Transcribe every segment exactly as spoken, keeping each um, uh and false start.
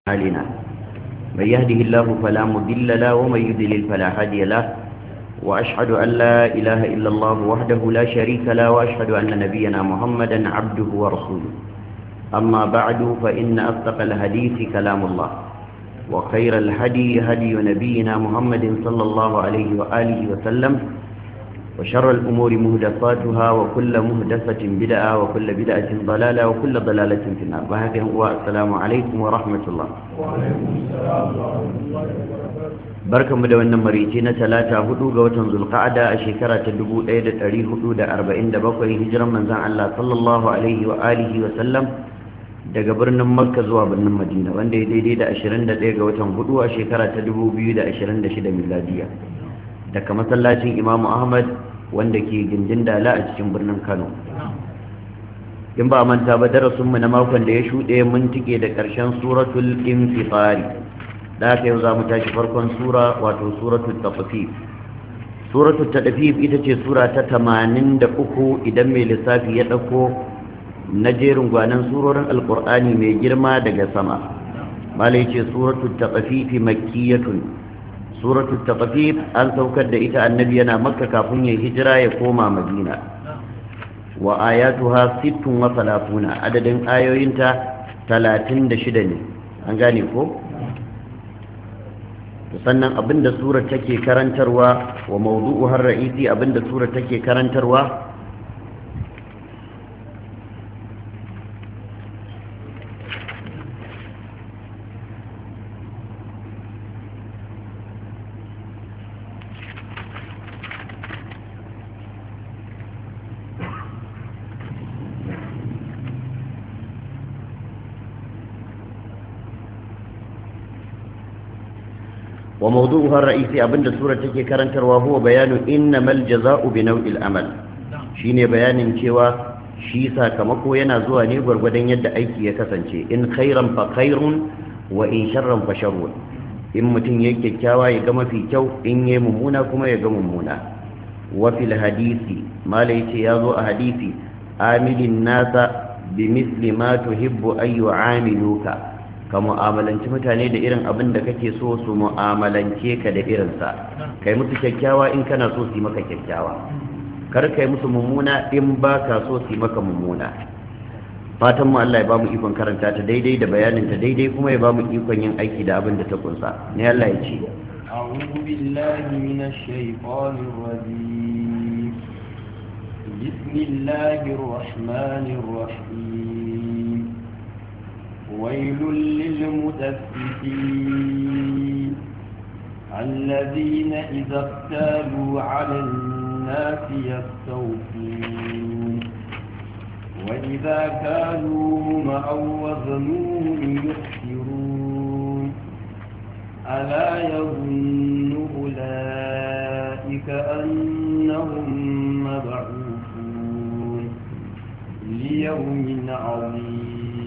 أعمالنا من يهده الله فلا مضل له ومن يضلل فلا هادي له وأشهد أن لا إله إلا الله وحده لا شريك له وأشهد أن نبينا محمدا عبده ورسوله أما بعد فإن أصدق الحديث كلام الله وخير الهدي هدي نبينا محمد صلى الله عليه وآله وسلم وشر الأمور مهدفاتها وكل مهدفة بدعة وكل بدعة ضلالة وكل ضلالة في النار وهذا هو السلام عليكم ورحمة الله وعليكم السلام ورحمة الله وبركاته بركة مدونة مريتين ثلاثة هدوغ وتنزل القعدة الشكرة تدبو ايدة أريه هدود أربعين دبقوا هجرا من زعل الله صلى الله عليه وآله وسلم daga birnin Makka zuwa birnin Madina wanda ya daidai da ashirin da ɗaya ga watan hudu a shekara ta dubu biyu da ashirin da shida miladiya daga masallacin Imam Ahmad wanda ke gindin Dala a cikin birnin Kano in ba manta ba darasin mu na makon da ya shuɗe mun tike da ƙarshen suratul infitari da haka yau za mu tashi farkon sura wato suratul tafsir suratul tadfif ita ce sura ta tamanin da uku idan mai lissafi ya ɗauko na jerin gwanan surorin alkur'ani mai girma daga sama malai ce suratul taqfif makkiyatun suratul taqfif an saukar da ita annabi yana makka kafin ya hijira ya koma madina wa ayatuha sittun wa salatuna adadin ayoyinta talatin da shida ne an gane ko sannan abinda surar take karantarwa wa mawdu'uha ar-ra'isi abinda surar take karantarwa وموضوعها الرئيسي أبند سورة تكي كرنتر وهو بيان إنما الجزاء بنوع الأمل شيني بيان كوا شيسا كمكو ينازوها نيبر ودن يد أيكي يكسنشي إن خيرا فخير وإن شرا فشر إن متن يكي كوا يقم في كو إن يممونا كما يقم ممونا وفي الحديث ما ليتي يازو حديثي آمل الناس بمثل ما تحب أن يعاملوك ka mu'amalanci mutane da irin abin da kake so su mu'amalance ka da irinsa kai musu kyakkyawa in kana so su yi maka kyakkyawa kar kai musu mummuna in ba ka so su yi maka mummuna fatan mu Allah ya ba mu ikon karanta ta daidai da bayanin ta daidai kuma ya ba mu ikon yin aiki da abin da ta kunsa ne Allah ya ce أعوذ بالله من الشيطان الرجيم بسم الله الرحمن الرحيم ويل للمتففين الذين إذا اختالوا على الناس يستوفون وإذا كانوهم أو وزنوهم يخسرون ألا يظن أولئك أنهم مبعوثون ليوم عظيم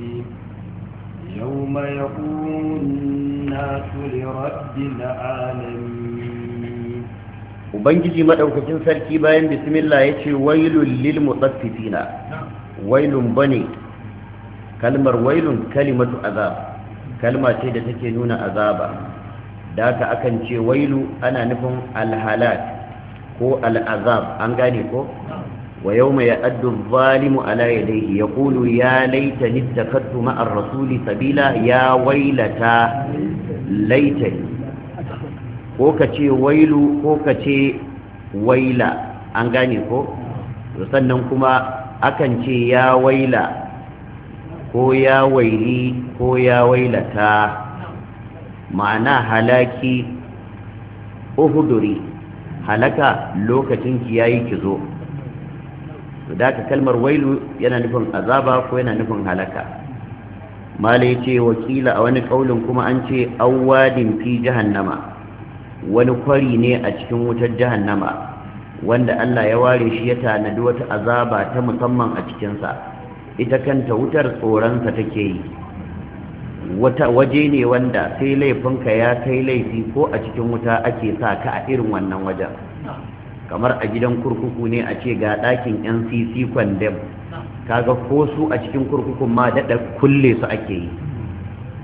يوم يقوم الناس لرب العالمين ubangiji madaukakin sarki bayan bismillah yace wailul lil mutaffifina wailun bane kalmar wailun kalimatu azab kalma ce da take nuna azaba da haka akan ce wailu ana nufin alhalak ko al'azab an gane ko ويوم يأد الظالم على يديه يقول يا ليتني اتخذت مع الرسول سبيلا يا ويلتا ليتني ko kace wailu ko kace waila an gane ko sannan kuma akan ce ya waila ko ya waili ko ya wailata ma'ana halaki uhuduri halaka lokacin ki yayi kizo da ka kalmar wailu yana nufin azaba ko yana nufin halaka mala yace wakila a wani kaulin kuma an ce awwadin fi jahannama wani kwari ne a cikin wutar jahannama wanda Allah ya ware shi ya tanadi wata azaba ta musamman a cikin sa ita kanta wutar tsoron sa take yi wata waje ne wanda sai laifinka ya kai laifi ko a cikin wuta ake sa ka a irin wannan wajen kamar a gidan kurkuku ne a ce ga ɗakin N C C condemn kaga ko su a cikin kurkukun ma daɗa kulle su ake yi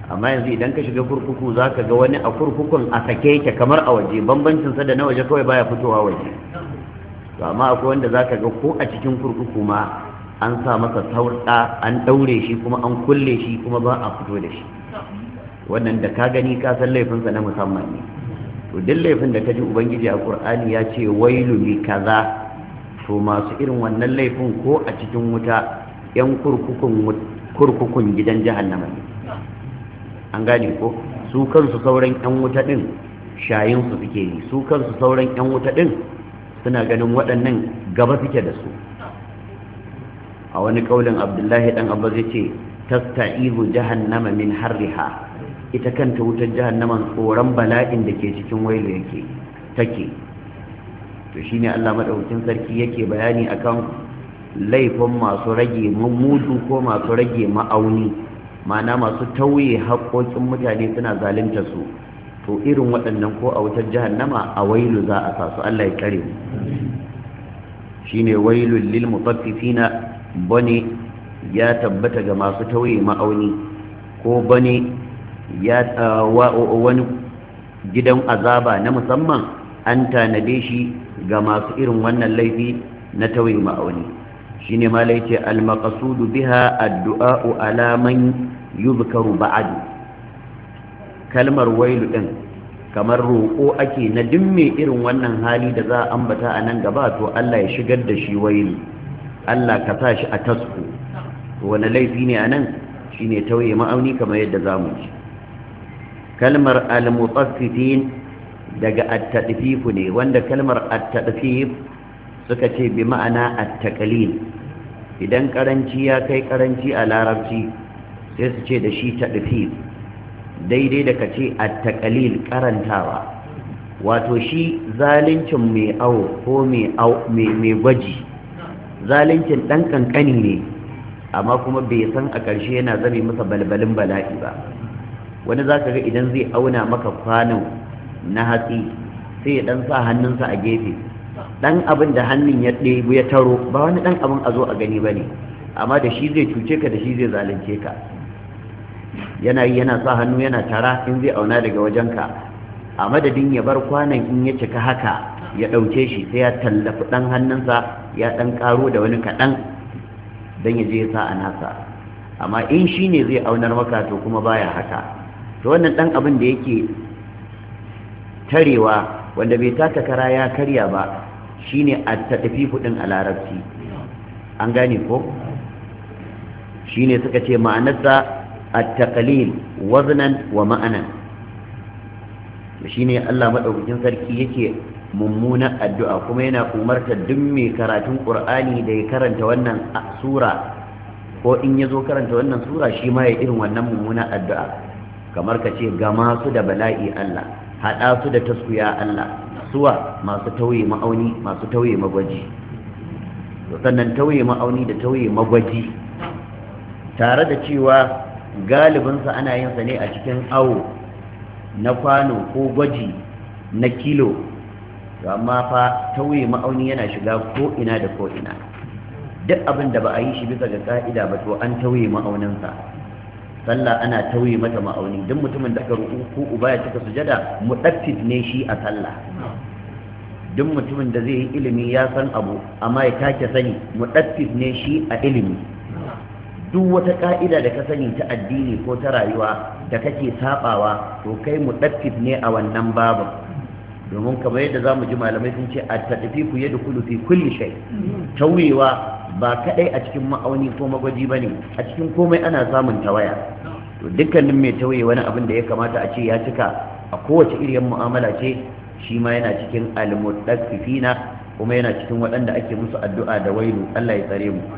amma yanzu idan ka shiga kurkuku za ka ga wani a kurkukun a sake yake kamar a waje bambancinsa da na waje kawai baya fitowa waje to amma akwai wanda za ka ga ko a cikin kurkuku ma an sa masa saurɗa an ɗaure shi kuma an kulle shi kuma ba a fito da shi wannan da ka gani ka san laifinsa na musamman ne to duk laifin da ka ji ubangiji a qur'ani ya ce wailu li kaza to masu irin wannan laifin ko a cikin wuta yan kurkukun kurkukun gidan jahannama ne an gane ko su kansu sauran yan wuta din shayin su suke yi su kansu sauran yan wuta din suna ganin waɗannan gaba suke da su a wani kaulin abdullahi dan abba zai ce tasta'izu jahannama min harriha ita kanta wutar jahannaman tsoron bala'in da ke cikin wailu yake take to shine Allah madaukakin sarki yake bayani akan laifin masu rage mudu ko masu rage ma'auni ma'ana masu tauye haƙoƙin mutane suna zalunta su to irin waɗannan ko a wutar jahannama a wailu za a sa su Allah ya kare mu shine wailul lil mutaffifina bane ya tabbata ga masu tauye ma'auni ko bane ya wani gidan azaba na musamman an tanade shi ga masu irin wannan laifi na tauye ma'auni shine ma laice al-maqsudu biha ad-du'a'u ala man yuzkaru ba'du kalmar wailu din kamar roƙo ake na duk mai irin wannan hali da za a ambata a nan gaba to Allah ya shigar da shi wailu Allah ka sa shi a tasku to wani laifi ne anan shine tauye ma'auni kamar yadda zamu ji kalmar al-mutaffifin daga at-tadfif ne wanda kalmar at-tadfif suka ce bi ma'ana at-taqlil idan karanci ya kai karanci a larabci sai su ce da shi tadfif daidai da kace at-taqlil karantawa wato shi zalincin mai awo ko mai mai gwaji zalincin dan kankani ne amma kuma bai san a ƙarshe yana zame masa balbalin bala'i ba wani za ka ga idan zai auna maka kwanon na hatsi sai ya dan sa hannunsa a gefe dan abin da hannun ya ɗebu ya taro ba wani dan abin a zo a gani ba ne amma da shi zai cuce ka da shi zai zalunce ka yana yi yana sa hannu yana tara in zai auna daga wajenka a madadin ya bar kwanon in ya cika haka ya ɗauke shi sai ya tallafi ɗan hannunsa ya ɗan ƙaro da wani kaɗan don ya je ya sa a nasa amma in shi ne zai aunar maka to kuma baya haka to wannan ɗan abin da yake tarewa wanda bai taka kara ya karya ba shine a taɗafi kuɗin a larabci an gane ko shine suka ce ma'anarsa at-taqlil waznan wa ma'anan shine Allah madaukakin sarki yake mummunan addu'a kuma yana umarta duk mai karatun Qur'ani da ya karanta wannan sura ko in yazo karanta wannan sura shi ma ya irin wannan mummunan addu'a kamar ka ce gama su da bala'i Allah hada su da taskuya Allah suwa masu tauye ma'auni masu tauye magwaji sannan tauye ma'auni da tauye magwaji tare da cewa galibinsa ana yin sa ne a cikin awo na kwano ko gwaji na kilo amma fa tauye ma'auni yana shiga ko ina da ko ina duk abin da ba a yi shi bisa ga ka'ida ba to an tauye ma'auninsa sallah ana tauye mata ma'auni duk mutumin da aka ruku uba ya cika sujada mudaffif ne shi a sallah duk mutumin da zai yi ilimi ya san abu amma ya take sani mudaffif ne shi a ilimi duk wata ka'ida da ka sani ta addini ko ta rayuwa da kake sabawa to kai mudaffif ne a wannan babu domin kamar yadda zamu ji malamai sun ce at-tadfifu yadkhulu fi kulli shay tauyewa ba kadai a cikin ma'auni ko magwaji bane a cikin komai ana samun tawaya to dukkanin mai tauye wani abin da ya kamata a ce ya cika a kowace iriyar mu'amala ce shi ma yana cikin al-mudaffifina kuma yana cikin waɗanda ake musu addu'a da wailu Allah ya tsare mu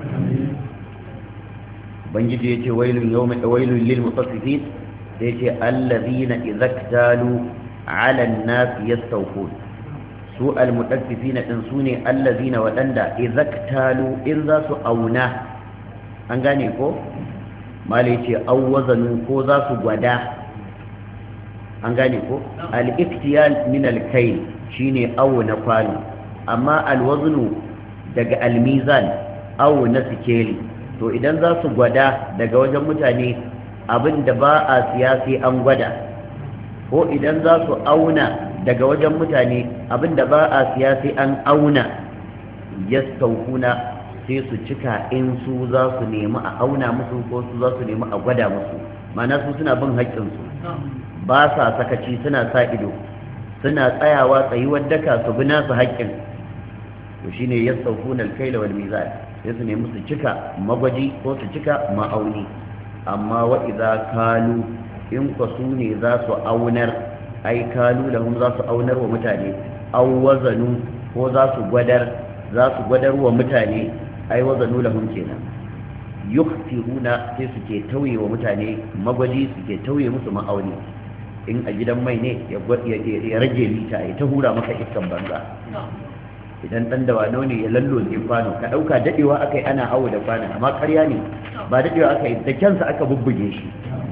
bangiji yace wailun yawma wailun lil mutaffifin sai yace allazina idhaktalu ala an-nas yastawfun su al-mutaffifina din sune allazina wadanda idhaktalu in za su auna an gane ko mali yace awwazanu ko za su gwada an gane ko al-iktiyal min al-kayl shine awu na kwano amma al-waznu daga al-mizan awu na sikeli to idan za su gwada daga wajen mutane abin da ba a siya sai an gwada, ko idan za su auna daga wajen mutane abin da ba a siya sai an auna, yastawfuna sai su cika in su za su nemi a auna musu ko su za su nemi a gwada musu, ma'ana su suna bin haƙƙinsu, ba sa sakaci, suna sa ido, suna tsayawa tsayuwar daka su bi nasu haƙƙin. to shine yastawfuna al-kayla wal mizan, sai su nemi su cika magwaji ko su cika ma'auni. amma wa idza kalu in ku su ne za su aunar, ai kalu lahum za su aunar wa mutane, aw wazanu ko za su gwadar za su gwadar wa mutane, ai wazanu lahum kenan, yukhtiruna sai suke tauye wa mutane magwaji, suke tauye musu ma'auni. in a gidan mai ne ya rage lita ya ta hura maka iskan banza, idan dan dawano ne ya lallo ne kwano, ka dauka dadewa akai ana hawo da kwanon, amma ƙarya ne, ba dadewa akai da kyansa aka bubbuge shi,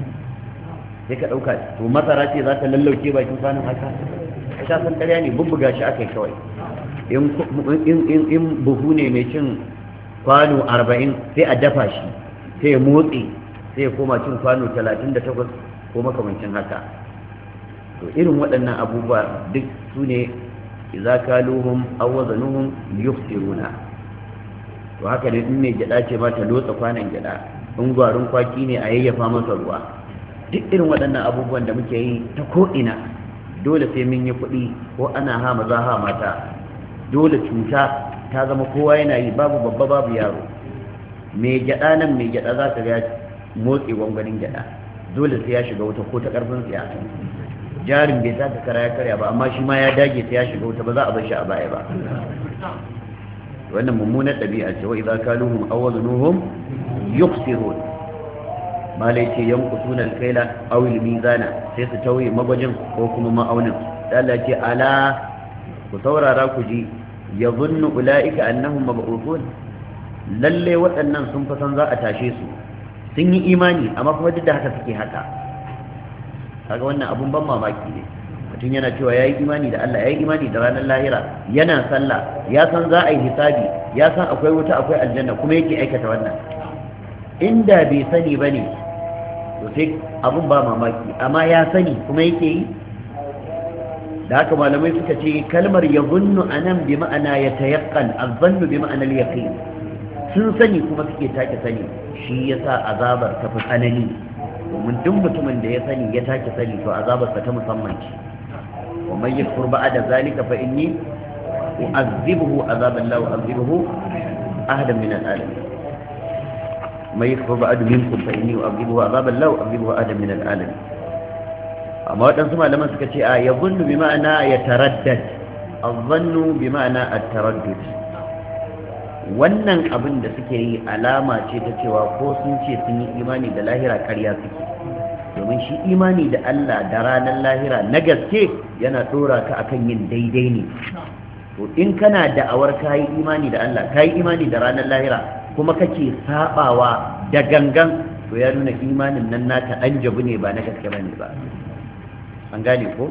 sai ka dauka to masara ce za ta lallauke bakin kwanon haka, ka san ƙarya ne, bubbuga shi akai kawai. in in in buhu ne mai cin kwano arba'in sai a dafa shi sai ya motsi sai ya koma cin kwano talatin da takwas ko makamancin haka. to irin waɗannan abubuwa duk su ne idza kaluhum aw wazanuhum yufsiruna. to haka ne in mai gyada ce ma ta lotsa kwanan gyada, in gwarin kwaki ne a yayyafa masa ruwa. duk irin waɗannan abubuwan da muke yi ta ko'ina dole sai mun yi kuɗi, ko ana ha maza ha mata, dole cuta ta zama kowa yana yi, babu babba babu yaro. mai gyada nan mai gyada za ka ga motsi gwangwanin gyada, dole sai ya shiga wuta ko ta karfin tsiya. jarin bai taka kara ya karya ba, amma shi ma ya dage sai ya shiga wuta, ba za a bar shi a baya ba. wannan mummunar ɗabi'a ce. wa idza kaluhum aw wazanuhum yukhsirun, malai ce yanqusuna al-kaila aw al-mizana, sai su tauye magwajin ko kuma ma'aunin. Allah ce ala ku saurara ku ji, yadhunnu ulaika annahum mab'uthun, lalle waɗannan sun fa san za a tashe su, sun yi imani amma kuma duk da haka suke haka. kaga wannan abun ban mamaki ne. mutum yana cewa yayi imani da Allah, yayi imani da ranar lahira, yana sallah, ya san za a yi hisabi, ya san akwai wuta akwai aljanna, kuma yake aikata wannan. inda bai sani bane to sai abun ba mamaki, amma ya sani kuma yake yi. da haka malamai suka ce kalmar yadhunnu anan bi ma'ana yatayaqqan, adh-dhannu bi ma'ana al-yaqin. sun sani kuma suke take sani, shi yasa azabar ta fi tsanani, domin duk mutumin da ya sani ya take sani to azabarsa ta musamman ce. wa man yakfur ba'da zalika fa inni u'azzibuhu azaban la u'azzibuhu ahadan min al-alamin. man yakfur ba'da minkum fa inni u'azzibuhu azaban la u'azzibuhu ahadan min al-alamin. amma wadansu malaman suka ce a yadhunnu bi ma'ana yataraddad, adh-dhannu bi ma'ana at-taraddud. wannan abin da suke yi alama ce ta cewa ko sun ce sun yi imani da lahira ƙarya suke, domin shi imani da Allah da ranar lahira na gaske yana ɗora ka akan yin daidai ne. to in kana da'awar kayi imani da Allah, kayi imani da ranar lahira, kuma kake sabawa da gangan, to ya nuna imanin nan naka ɗan jabu ne ba na gaske bane ba. an gane ko?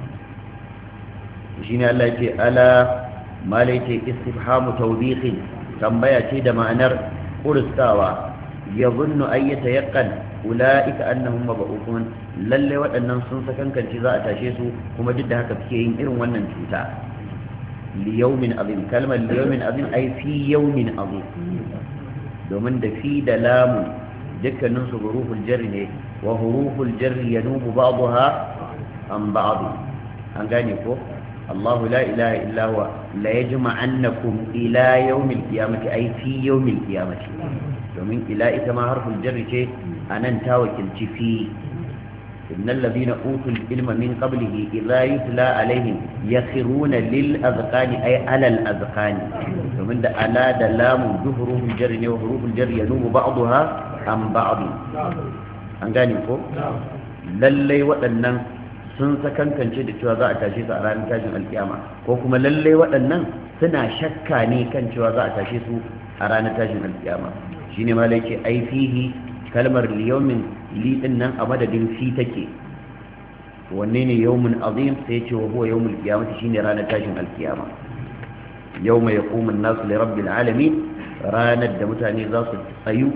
shine Allah ya ce ala malai ce istifhamu tawbiqin, tambaya ce da ma'anar kuristawa. yadhunnu ay yatayaqqan ulaika annahum mab'uthun, lalle waɗannan sun sakankanci za a tashe su, kuma duk da haka suke yin irin wannan cuta. li yawmin azim, kalmar li yawmin azim ay fi yawmin azim, domin da fi da lamu dukkanin su huruful jarri ne, wa huruful jarri yanubu ba'daha an ba'd. an gane ko? الله لا إله إلا هو لا يجمعنكم إلى يوم القيامة أي في يوم القيامة. ومن إلى كما حرف الجر شيء أنا انتاوكل في. إن الذين أوتوا العلم من قبله إذا يتلى عليهم يخرون للأذقان أي على الأذقان. ومن ده ألا دلام حروف الجر وحروف الجر ينوب بعضها عن بعض. أنغاني فوق للي وأنن sun sakankance da cewa za a tashi su a ranar tashin alkiyama, ko kuma lallai waɗannan suna shakka ne kan cewa za a tashi su a ranar tashin alkiyama. shine ma lai ce ai fihi, kalmar liyaumin li din nan a madadin fi take. wanne ne yawmun azim? sai ce wa huwa yawmul qiyamati, shine ranar tashin alkiyama. yawma yaqumu an-nasu li rabbil alamin, ranar da mutane za su tsayu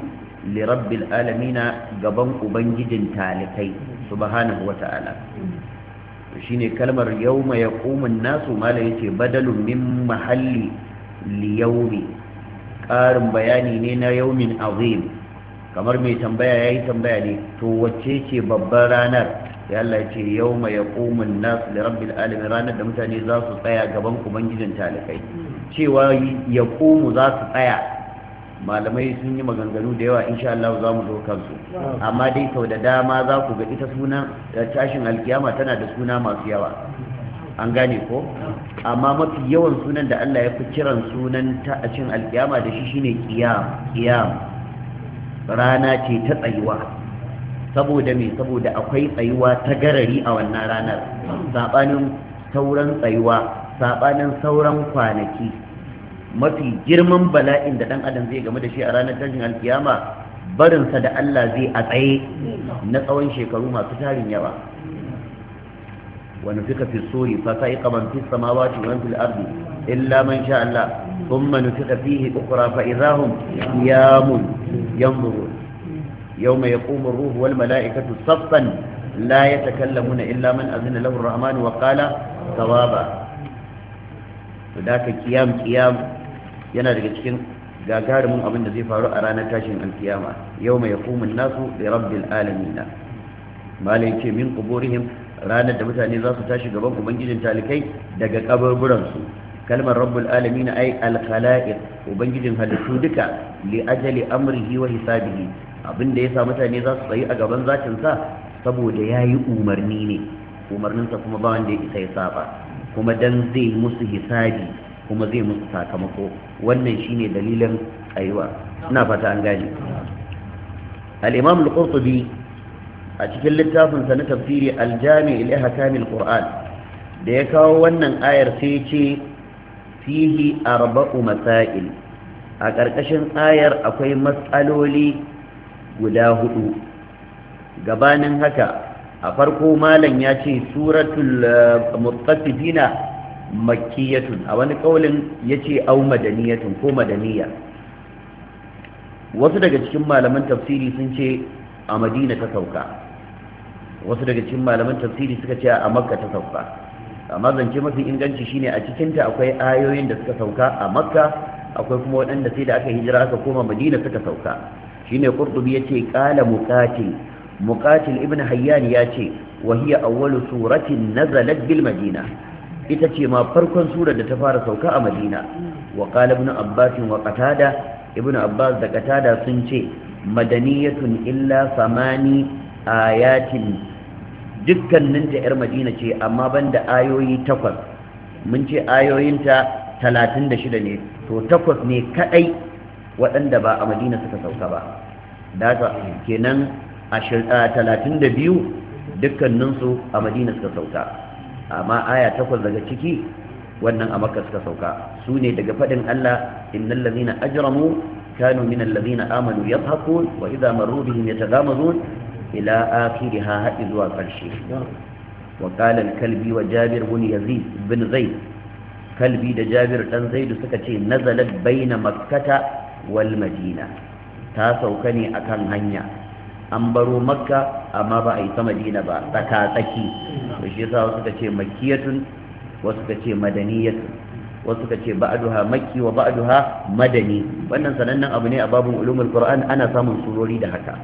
li rabbil alamin gaban ubangijin talikai subhanahu wata'ala shine kalmar yawma yaqumun nasu mala yace badalun min mahalli li yawmi ƙarin bayani ne na yawmin azim kamar mai tambaya yayi tambaya ne to wacce ce babbar ranar sai Allah yace yawma yaqumun nasu li rabbil alamin ranar da mutane za su tsaya gaban ubangijin talikai cewa yaqumu za su tsaya malamai sun yi maganganu da yawa insha Allah za mu zo kansu amma dai sau da dama za ku ga ita suna tashin alkiyama tana da suna masu yawa an gane ko amma mafi yawan sunan da Allah ya fi kiran sunan tashin alkiyama da shi shine qiyam qiyam rana ce ta tsayuwa saboda me saboda akwai tsayuwa ta garari a wannan ranar sabanin sauran tsayuwa sabanin sauran kwanaki mafi girman bala'in da dan adam zai game da shi a ranar tashin alkiyama barinsa da Allah zai a tsaye na tsawon shekaru masu tarin yawa wani fika fi suri fa sa'iqa man fis samawati wa man fil ardi illa man sha Allah thumma nufika fihi ukhra fa idahum qiyamun yanzurun yawma yaqumu ar-ruhu wal mala'ikatu saffan la yatakallamuna illa man azina lahu ar-rahman wa qala sawaba to da ka kiyam kiyam yana daga cikin gagarumin abin da zai faru a ranar tashin alkiyama yau mai yakumun nasu da rabbil alamina malai ce min kuburihim ranar da mutane za su tashi gaban ubangijin talikai daga kaburburansu kalmar rabbul alamina ai alkhala'iq ubangijin halittu duka li ajali amrihi wa hisabihi abin da yasa mutane za su tsayi a gaban zatin sa saboda yayi umarni ne umarninsa kuma ba wanda ya isa ya saba kuma dan zai musu hisabi kuma zai musu sakamako wannan shine dalilin tsayuwa ina fata an gane al-imam al-qurtubi a cikin littafin sa na tafsiri al-jami' li ahkam al-qur'an da ya kawo wannan ayar sai ce fihi arba'u masail a karkashin ayar akwai mas'aloli guda hudu gabanin haka a farko malam ya ce suratul mutaffifina makkiyatun a wani kaulin yace au madaniyatun ko madaniya wasu daga cikin malaman tafsiri sun ce a Madina ta sauka wasu daga cikin malaman tafsiri suka ce a Makka ta sauka amma zance mafi inganci shine a cikin ta akwai ayoyin da suka sauka a Makka akwai kuma waɗanda sai da aka hijira aka koma Madina suka sauka shine Qurtubi yace qala muqatil muqatil ibn Hayyan yace wa hiya awwalu suratin nazalat bil Madina ita ce ma farkon surar da ta fara sauka a Madina wa qala ibn Abbas wa Qatada ibn Abbas da Qatada sun ce madaniyatun illa samani ayatin dukkanin ta yar Madina ce amma banda ayoyi takwas mun ce ayoyinta talatin da shida ne to takwas ne kadai waɗanda ba a Madina suka sauka ba da kenan talatin da biyu dukkaninsu a Madina suka sauka amma aya takwas daga ciki wannan a Makka suka sauka su ne daga faɗin Allah innal ladhina ajramu kanu minal ladhina amanu yadhakun wa idha marru bihim yataghamazun ila akhiriha haɗi zuwa ƙarshe wa qala al-kalbi wa Jabir bin Yazid bin Zaid kalbi da Jabir dan Zaid suka ce nazalat baina makkata wal madina ta sauka ne akan hanya an baro makka amma ba a yi ta madina ba tsaka tsaki to shi yasa wasu ka ce makkiyatun wasu ka ce madaniyatun wasu ka ce ba'duha makki wa ba'duha madani wannan sanannen abu ne a babun ulumul qur'an ana samun surori da haka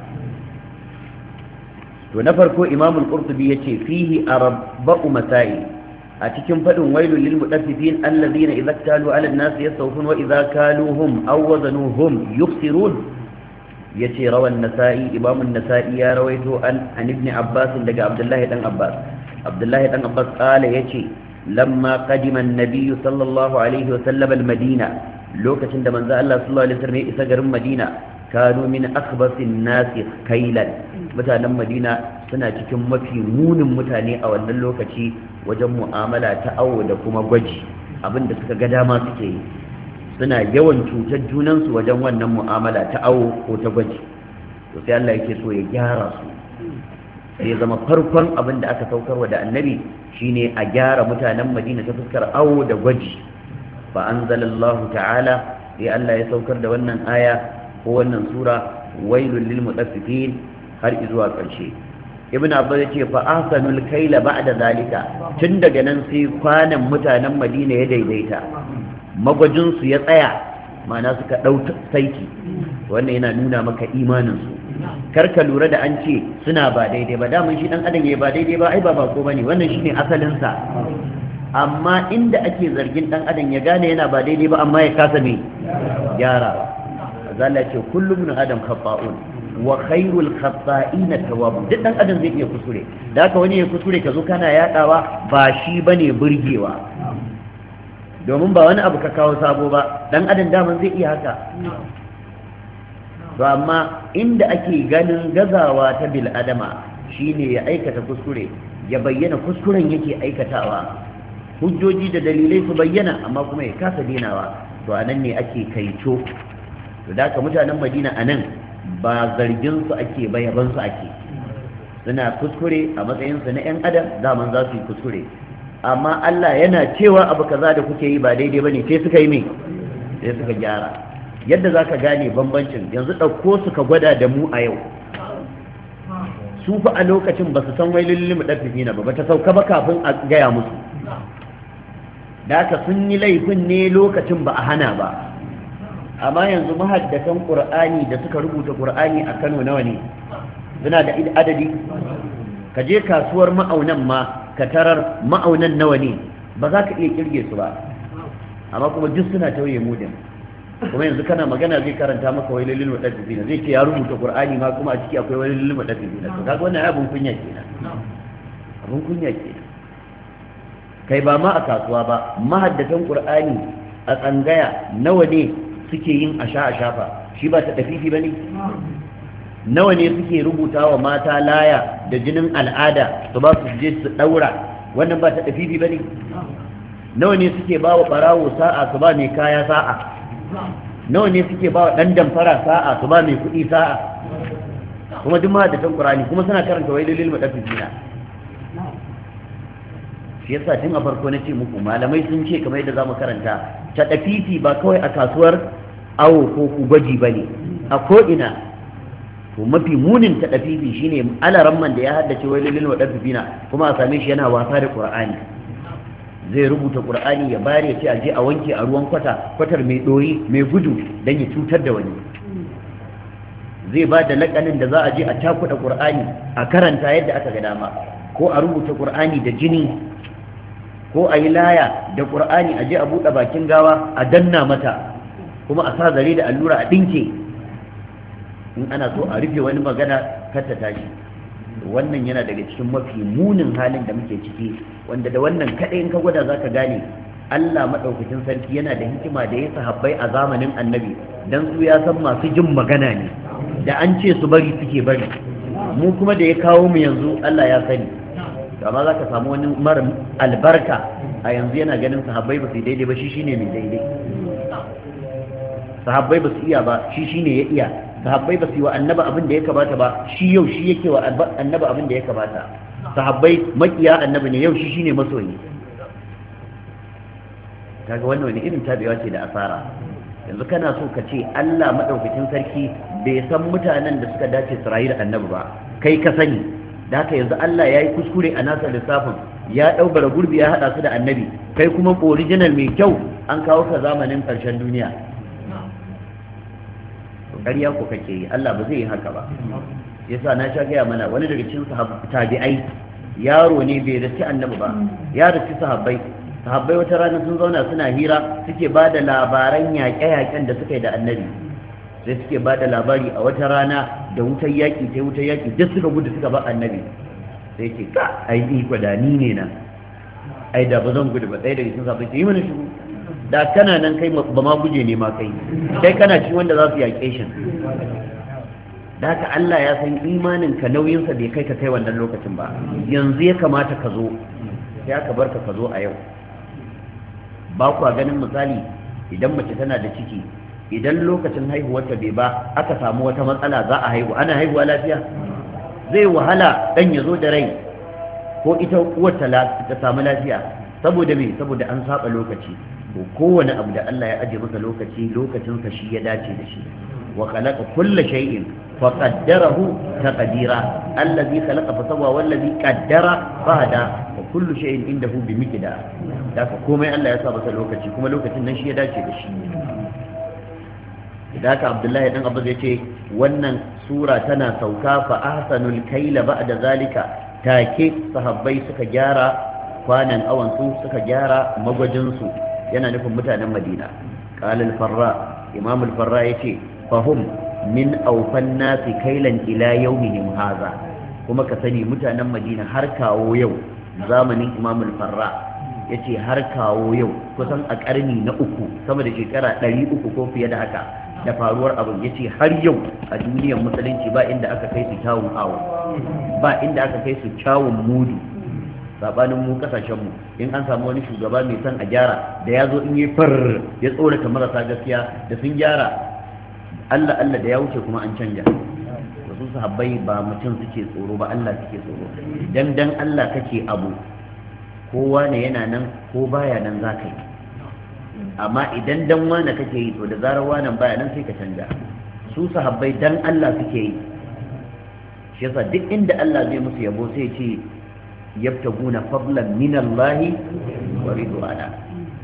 to na farko imamul qurtubi yace fihi arba'u masail a cikin fadin wailul lil mudaffifin alladhina idza talu ala an-nas yastawfun wa idza kaluhum aw wazanuhum yukhsirun yace rawan nasa'i imamun nasa'i ya rawaito an an ibn abbas daga abdullahi dan abbas abdullahi dan abbas kala yace lamma qadima an-nabiy sallallahu alaihi wa sallam al-madina lokacin da manzo Allah sallallahu alaihi wasallam ya isa garin madina kanu min akhbasin nas kailan mutanen madina suna cikin mafi munin mutane a wannan lokaci wajen mu'amala ta awo da kuma gwaji abinda suka ga dama suke yi suna yawan cutar junansu wajen wannan mu'amala ta awo ko ta gwaji to sai Allah yake so ya gyara su sai zama farkon abin da aka saukarwa da annabi shine a gyara mutanen Madina ta fuskar awo da gwaji fa anzalallahu ta'ala sai Allah ya saukar da wannan aya ko wannan sura wailul lil mutaffifin har zuwa ƙarshe. Ibn Abbas yace fa ahsanul kayla ba'da zalika, tun daga nan sai kwanan mutanen Madina ya daidaita, magwajin su ya tsaya, ma'ana suka dau saiti. Wannan yana nuna maka imanin su. Karka lura da an ce suna ba daidai ba, daman shi dan adam ya ba daidai ba ai ba bako bane, wannan shine asalin sa. Amma inda ake zargin dan adam ya gane yana ba daidai ba amma ya kasa me gyara. Allah ce kullu min adam khata'un wa khairul khata'ina tawwabun. Duk dan adam zai iya kuskure, da haka wani ya kuskure ka zo kana yadawa ba shi bane burgewa, domin ba wani abu ka kawo sabo ba, dan adam daman zai iya haka. To amma inda ake ganin gazawa ta bil adama shine ya aikata kuskure, ya bayyana kuskuren yake aikatawa, hujjoji da dalilai su bayyana amma kuma ya kasa dinawa, to anan ne ake kaito. To da haka mutanen Madina anan ba zargin su ake ba, yaban su ake. Suna kuskure a matsayin su na ƴan adam, zaman za su yi kuskure, amma Allah yana cewa abu kaza da kuke yi ba daidai bane, sai suka yi me sai suka gyara. Yadda za ka gane bambancin, yanzu ɗauko su ka gwada da mu a yau. Su fa a lokacin ba su san wailul lil mutaffifina ba, ba ta sauka ba kafin a gaya musu. Da haka sun yi laifin ne lokacin ba a hana ba. Amma yanzu mahaddatan Qur'ani da suka rubuta Qur'ani a Kano nawa ne? Suna da adadi? Ka je kasuwar ma'aunan ma ka tarar ma'aunan nawa ne? Ba za ka iya kirge su ba. Amma kuma duk suna tauye mudin. Kuma yanzu kana magana zai karanta maka wailul lil mutaffifin, zai ce ya rubuta Qur'ani ma kuma a ciki akwai wailul lil mutaffifin. To kaga wannan abun kunya kenan. Abun kunya kenan. Kai ba ma a kasuwa ba, mahaddatan Qur'ani a tsangaya nawa ne suke yin asha a shafa? Shi ba ta dafifi bane? Nawa ne suke rubuta wa mata laya da jinin al'ada su ba su je su daura? Wannan ba ta dafifi bane? Nawa ne suke ba wa barawo sa'a su ba mai kaya sa'a? Nawa ne suke ba wa ɗan damfara sa'a su ba mai kuɗi sa'a? Kuma duk mahaddatan Qur'ani kuma suna karanta wailul lil mutaffifina. Shi yasa tun a farko na ce muku malamai sun ce kamar yadda zamu karanta, ta dafifi ba kawai a kasuwar awo ko ku gwaji bane, a ko ina. To mafi munin ta dafifi shine alaramman da ya haddace wailul lil mutaffifina kuma a same shi yana wasa da Qur'ani. Zai rubuta Qur'ani ya bare ce a je a wanke a ruwan kwata, kwatar mai doyi mai gudu dan ya cutar da wani. Zai ba da lakanin da za a je a cakuɗa Qur'ani a karanta yadda aka ga dama, ko a rubuta Qur'ani da jini, ko a yi laya da Qur'ani a je a buɗe bakin gawa a danna mata, kuma a sa zare da allura a ɗinke in ana so a rufe wani magana kar ta tashi. Wannan yana daga cikin mafi munin halin da muke ciki, wanda da wannan kaɗai in ka gwada za ka gane Allah maɗaukacin sarki yana da hikima da ya sahabbai a zamanin annabi, don su ya san masu jin magana ne, da an ce su bari suke bari. Mu kuma da ya kawo mu yanzu Allah ya sani, amma za ka samu wani mara albarka a yanzu yana ganin sahabbai ba su daidai ba, shi shine mai daidai. Sahabbai ba su iya ba, shi shine ya iya. Sahabbai ba su yi wa annaba abin da ya kamata ba, shi yau shi yake wa annaba abin da ya kamata. Sahabbai makiya annabi ne, yau shi shine masoyi. Kaga wannan wani irin tabewa ce da asara. Yanzu kana so ka ce Allah madaukakin sarki bai san mutanen da suka dace su rayu da annabi ba, kai ka sani. Da haka yanzu Allah ya yi kuskure a nasa lissafin, ya ɗaubara gurbi ya haɗa su da annabi, kai kuma original mai kyau an kawo ka zamanin ƙarshen duniya. Ƙarya ko kake yi, Allah ba zai yi haka ba. Yasa na sha gaya mana wani daga cikin tabi'ai, yaro ne bai raci annabi ba, ya raci sahabbai. Sahabbai wata rana sun zauna suna hira, suke ba da labaran yaƙe-yaƙen da suka yi da annabi. Sai suke ba da labari a wata rana da wutar yaƙi ta wutar yaƙi duk suka gudu suka ba annabi. Sai ce ka ai ni gwadani ne na, ai da ba zan gudu ba. Ɗaya daga cikin sahabbai ce yi mana shiru, da kana nan kai ba ma guje ne ma kai kai kana ci wanda za su yaƙe shi. Da haka Allah ya san imanin ka nauyinsa bai kai ka kai wannan lokacin ba, yanzu ya kamata ka zo, sai aka bar ka ka zo a yau. Ba ku ganin misali idan mace tana da ciki, idan lokacin haihuwarta bai ba aka samu wata matsala za a haihu, ana haihuwa lafiya? Zai wahala dan ya zo da rai ko ita uwar ta samu lafiya, saboda me? Saboda an saba lokaci. To kowane abu da Allah ya aje masa lokaci, lokacinsa shi ya dace da shi. Wa khalaqa kulla shay'in فقدره تقديرا الذي خلق فسوى والذي قدر فهدى وكل شيء عنده بمقدار ذاك كومai Allah ya sa masa lokaci kuma lokacin nan shi ya dace da shi ذاك Abdullahi dan Abbas yace wannan sura tana sauka fa ahsanul kayla ba'da zalika take sahabbai suka gyara kwanan awan su suka gyara magwajin su yana nufin mutanen Madina qala al-farra imam al-farra yace fahum min aufan nasi kailan ila yawmihim haza kuma ka sani mutanen Madina har kawo yau zamanin Imam al-Farra yace har kawo yau kusan a karni na uku sama da shekara ɗari uku ko fiye da haka da faruwar abin yace har yau a duniyar musulunci ba inda aka kai su kyawun awo ba inda aka kai su kyawun mudu sabanin mu kasashen mu in an samu wani shugaba mai son a gyara da ya zo in yi far ya tsorata marasa gaskiya da sun gyara Allah Allah da ya wuce kuma an canja wasu sahabbai ba mutum suke tsoro ba Allah suke tsoro dan dan Allah kake abu kowa ne yana nan ko baya nan za ka yi amma idan dan wane kake yi to da zarar wanan baya nan sai ka canja su sahabbai dan Allah suke yi shi yasa duk inda Allah zai musu yabo sai ce yabtaguna fadlan min Allah wa ridwana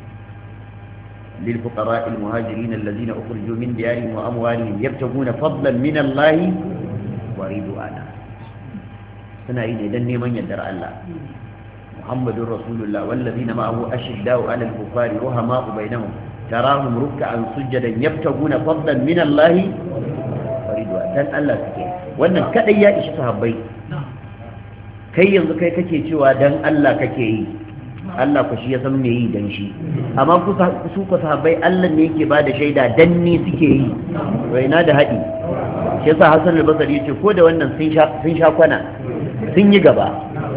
للفقراء المهاجرين الذين أخرجوا من ديارهم وأموالهم يبتغون فضلا من الله ورضوانا سنة إذا من يدر الله محمد رسول الله والذين معه أشداء على الكفار رحماء بينهم تراهم ركعا سجدا يبتغون فضلا من الله ورضوانا الله سكين wannan kadai ya ishi sahabbai kai yanzu kai kake cewa dan Allah kake yi Allah ku shi ya san me yi dan shi amma ku su ku sahabbai Allah ne yake bada shaida dan ni suke yi to ina da hadi shi yasa Hassan al-Basri yace ko da wannan sun sha sun sha kwana sun yi gaba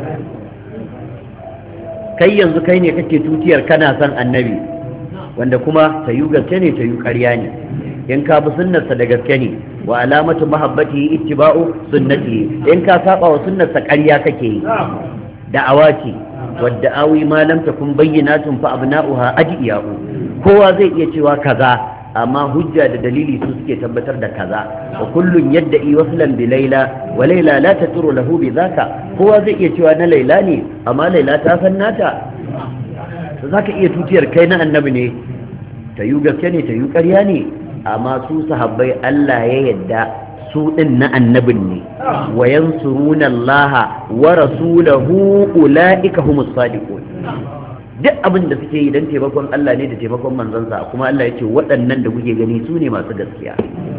kai yanzu kai ne kake tutiyar kana san annabi wanda kuma tayu gaske ne tayu ƙarya ne in ka bi sunnarsa da gaske ne wa alamatu mahabbati ittiba'u sunnati in ka saba wa sunnarsa ƙarya kake yi da'awa ce wadda awi ma lam takun bayyinatun fa abna'uha adiya'u kowa zai iya cewa kaza amma hujja da dalili su suke tabbatar da kaza wa kullun yadda'i waslan bi layla wa layla la taturu lahu bi zaka kowa zai iya cewa na layla ne amma layla ta san nata zaka iya tutiyar kai na annabi ne tayu gaske ne tayu ƙarya ne amma su sahabbai Allah ya yadda su ɗin na annabin ne wa yansuruna Allah wa rasulahu ulaika humus sadiqun duk abin da suke yi dan taimakon Allah ne da taimakon manzansa kuma Allah ya ce waɗannan da kuke gani su ne masu gaskiya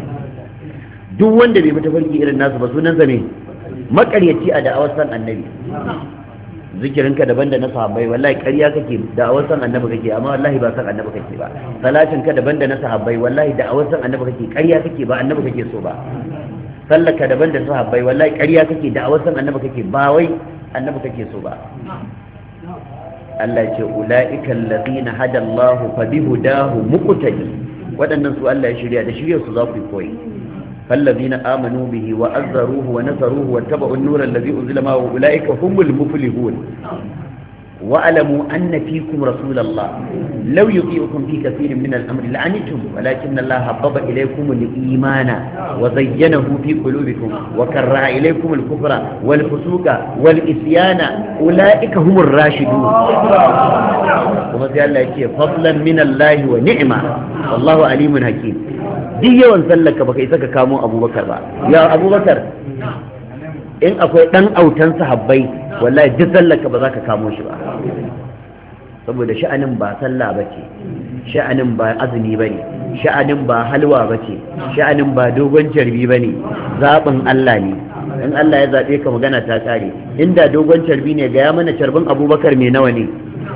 duk wanda bai fita farki irin nasu ba sunan sa ne makaryaci a da'awar san annabi zikirinka daban da na sahabbai wallahi ƙarya kake da'awar san annabi kake amma wallahi ba san annabi kake ba salatinka daban da na sahabbai wallahi da'awar san annabi kake ƙarya kake ba annabi kake so ba sallaka daban da sahabbai wallahi ƙarya kake da'awar san annabi kake ba wai annabi kake so ba Allah ya ce ulaika allazina hada Allahu fa bihudahu muqtadi wadannan su Allah ya shirya da shiryar su za ku koyi فالذين آمنوا به وأزروه ونصروه واتبعوا النور الذي أنزل معه أولئك هم المفلحون واعلموا أن فيكم رسول الله لو يطيعكم في كثير من الأمر لعنتم ولكن الله حبب إليكم الإيمان وزينه في قلوبكم وكره إليكم الكفر والفسوق والإسيان أولئك هم الراشدون وما قال الله فضلا من الله ونعمة والله عليم حكيم duk yawan sallaka baka isa ka kamo abubakar ba ya abubakar in akwai dan autan sahabbai wallahi duk sallaka ba za ka kamo shi ba saboda sha'anin ba sallah bace sha'anin ba azumi bane sha'anin ba halwa bace sha'anin ba dogon carbi bane zabin Allah ne in Allah ya zabe ka magana ta kare inda dogon carbi ne ga ya mana carbin abubakar me nawa ne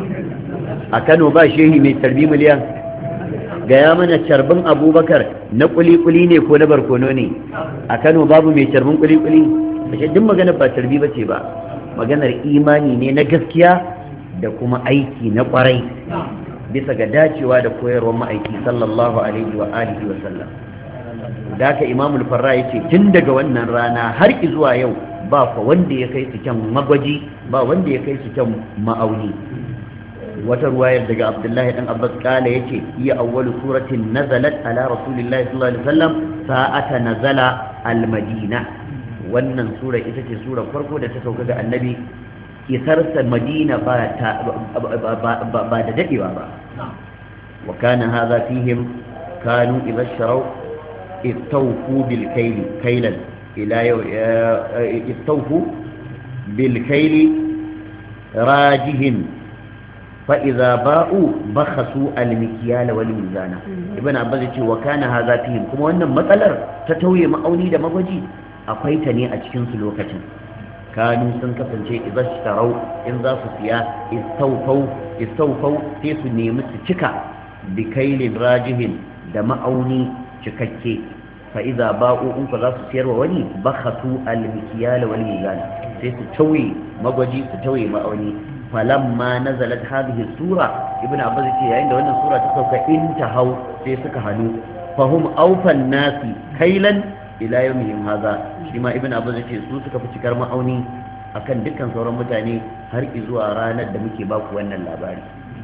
a Kano ba shehi mai carbi miliyan gaya mana carbin abubakar na kuli-kuli ne ko na barkono ne a Kano babu mai carbin kuli-kuli ashe duk maganar ba carbi bace ba maganar imani ne na gaskiya da kuma aiki na kwarai bisa ga dacewa da koyarwar ma'aiki sallallahu alaihi wa alihi wa sallam da ka imamul farra yace tun daga wannan rana har zuwa yau ba fa wanda ya kai su kyan magwaji ba wanda ya kai su kyan ma'auni wata ruwayar daga Abdullahi dan Abbas kala yace iya awwalu suratin nazalat ala rasulillahi sallallahu alaihi wasallam sa'ata nazala al-madina wannan sura ita ce sura farko da ta sauka ga annabi isarsa madina ba ba da dadewa ba wa kana hadha fihim kanu idha sharaw istawfu bil kayli kaylan ila istawfu bil kayli rajihin fa idha ba'u bakhasu al mikyal wal mizana ibn abbas yace wa kana hadha fihim kuma wannan matsalar ta tauye ma'auni da magwaji akwai ta ne a cikin su lokacin kanu sun kasance idan tarau in za su siya istawfau istawfau sai su nemi su cika bi kailin rajihin da ma'auni cikakke fa idza ba'u in ka za su siyar wa wani bakhatu al mikyal wal mizan sai su tauye magwaji su tauye ma'auni falamma nazalat hadhihi sura ibn abbas ce yayin da wannan sura ta sauka in ta hau sai suka hanu fahum awfan nasi kailan ila yawmihim hadha shi ma ibn abbas ce su suka fi cikar ma'auni akan dukkan sauran mutane har zuwa ranar da muke baku wannan labari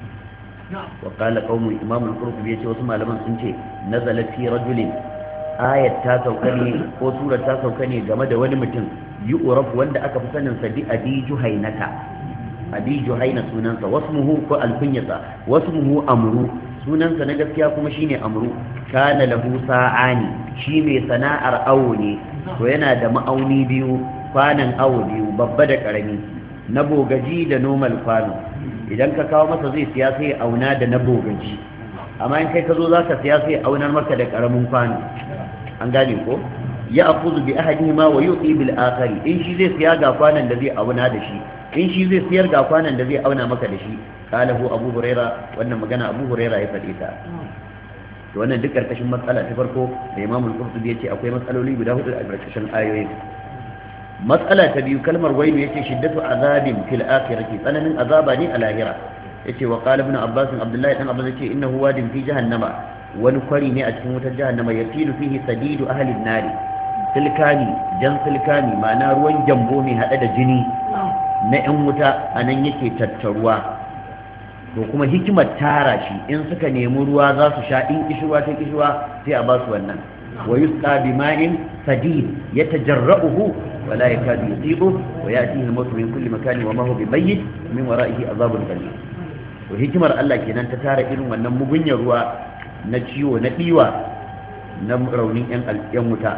wa qala qaumu imam al-qurtubi yace wasu malaman sun ce nazalat fi rajulin ayat ta sauka ne ko sura ta sauka ne game da wani mutum yu'raf wanda aka fi sanin sa bi abi juhainata abi juhaina sunansa wasmuhu ko alkunyata wasmuhu amru sunansa na gaskiya kuma shine amru kana lahu sa'ani shi mai sana'ar awo ne to yana da ma'auni biyu kwanan awo biyu babba da karami na bogaji da normal kwano idan ka kawo masa zai siya sai auna da na bogaji amma in kai ka zo zaka siya sai aunar maka da karamin kwano an gane ko ya akuzu bi ahadihima wa yuti bil akhari in shi zai siya ga kwanan da zai auna da shi in shi zai siyar ga kwanan da zai auna maka da shi qalahu abu huraira wannan magana abu huraira ya faɗi ta to wannan duk karkashin matsala ta farko da imam al-qurtubi yace akwai matsaloli guda hudu a karkashin ayoyi matsala ta biyu kalmar wailu yace shiddatu azabin fil akhirati tsananin azaba ne a lahira yace wa qala ibn abbas abdullahi dan abbas yace innahu wadin fi jahannama wani kwari ne a cikin wutar jahannama yatilu fihi sadidu ahli an-nar silkani jan silkani ma'ana ruwan gyambo mai hade da jini na 'yan wuta a nan yake tattaruwa to kuma hikimar tara shi in suka nemi ruwa za su sha in kishirwa ta kishirwa sai a ba su wannan wa yusqa bima'in sadid yatajarra'uhu wa la yakadu yusibu wa ya'tihi al-mawt min kulli makan wa ma huwa bimayyit min wara'ihi azabun ghalib to hikimar Allah kenan ta tara irin wannan mugunyar ruwa na ciwo na diwa na raunin 'yan wuta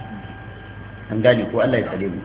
an gane ko Allah ya tsare mu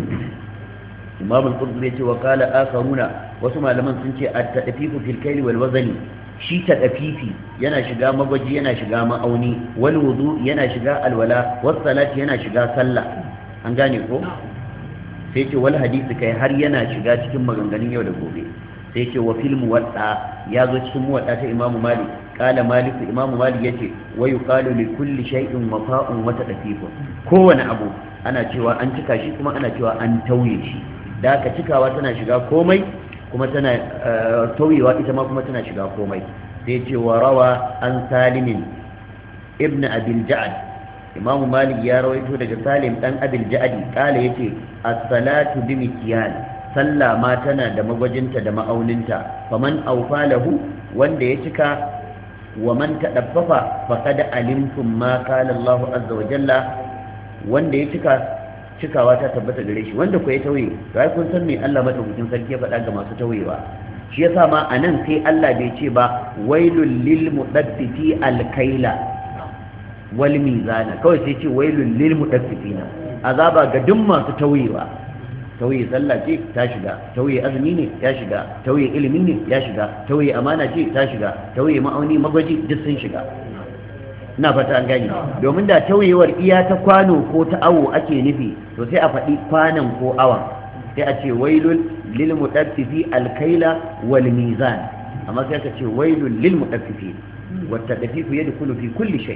imam al-qurtubi yace wa qala akharuna wasu malaman sun ce at-tadfifu fil kayl wal wazn shi tadfifi yana shiga magwaji yana shiga ma'auni wal wudu yana shiga alwala was salati yana shiga sallah an gane ko sai ce wal hadisi kai har yana shiga cikin maganganun yau da gobe sai ce wa fil muwatta ya zo cikin muwatta ta imam malik qala malik imam malik yace wa yuqalu li kulli shay'in mafa'un wa tadfifun kowane abu ana cewa an cika shi kuma ana cewa an tauye shi da aka cikawa tana shiga komai kuma tana tauyewa ita ma kuma tana shiga komai sai ce wa rawa an salimin ibn abil ja'ad imamu malik ya rawaito daga salim dan abil ja'adi kala yace as-salatu bi mikyan sallah ma tana da magwajinta da ma'auninta faman awfa lahu wanda ya cika wa man tadaffafa faqad alimtum ma qala Allahu azza wa jalla wanda ya cika cikawa ta tabbata gare shi wanda ku ya tauye to kun san me Allah madaukakin sarki ya faɗa ga masu tauyewa shi yasa ma anan sai Allah bai ce ba wailul lil mudaffifi alkaila wal mizana kawai sai ce wailul lil mudaffifina azaba ga duk masu tauyewa tauye sallah ce ta shiga tauye azumi ne ya shiga tauye ilimi ne ya shiga tauye amana ce ta shiga tauye ma'auni magwaji duk sun shiga ina fata an gani domin da tauyewar iya ta kwano ko ta awo ake nufi to sai a faɗi kwanan ko awan sai a ce wailul lil mudaffifi alkaila wal mizan amma sai ka ce wailul lil mudaffifi wat tadfifu yadkhulu fi kulli shay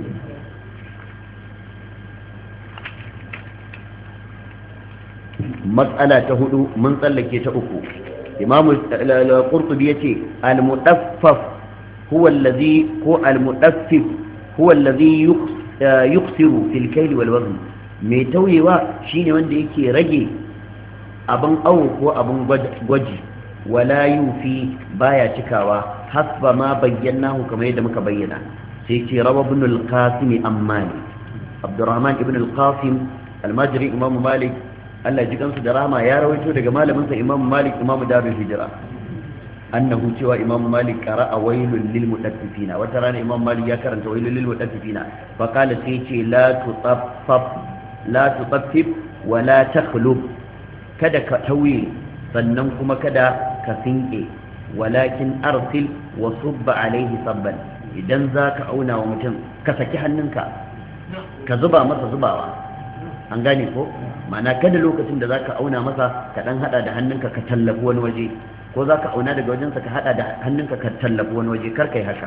mas'ala ta hudu mun tsallake ta uku imamu al-qurtubi yace al-mudaffaf huwa alladhi ko al-mudaffif huwa alladhi yuqsiru fil kayl wal wazn mai tauyewa shine wanda yake rage abin awo ko abin gwaji wala yufi baya cikawa hasba ma bayyanahu kamar yadda muka bayyana sai ce rawa ibn al-qasim ammani abdurrahman ibn al-qasim al-majri imam malik Allah ji kansu da rahama ya rawaito daga malamin sa imam malik imam darul hijra annahu cewa imam malik qara'a wailul lil mutaffifina wata rana imam malik ya karanta wailul lil mutaffifina fa qala sai ce la tutaffaf la tutaffif wa la takhlub kada ka tauye sannan kuma kada ka sinke walakin arsil wa subba alaihi sabban idan zaka auna wa mutum ka saki hannunka ka zuba masa zubawa an gane ko ma'ana kada lokacin da zaka auna masa ka dan hada da hannunka ka tallafi wani waje ko zaka auna daga wajensa ka hada da hannunka ka tallafi wani waje kar kai haka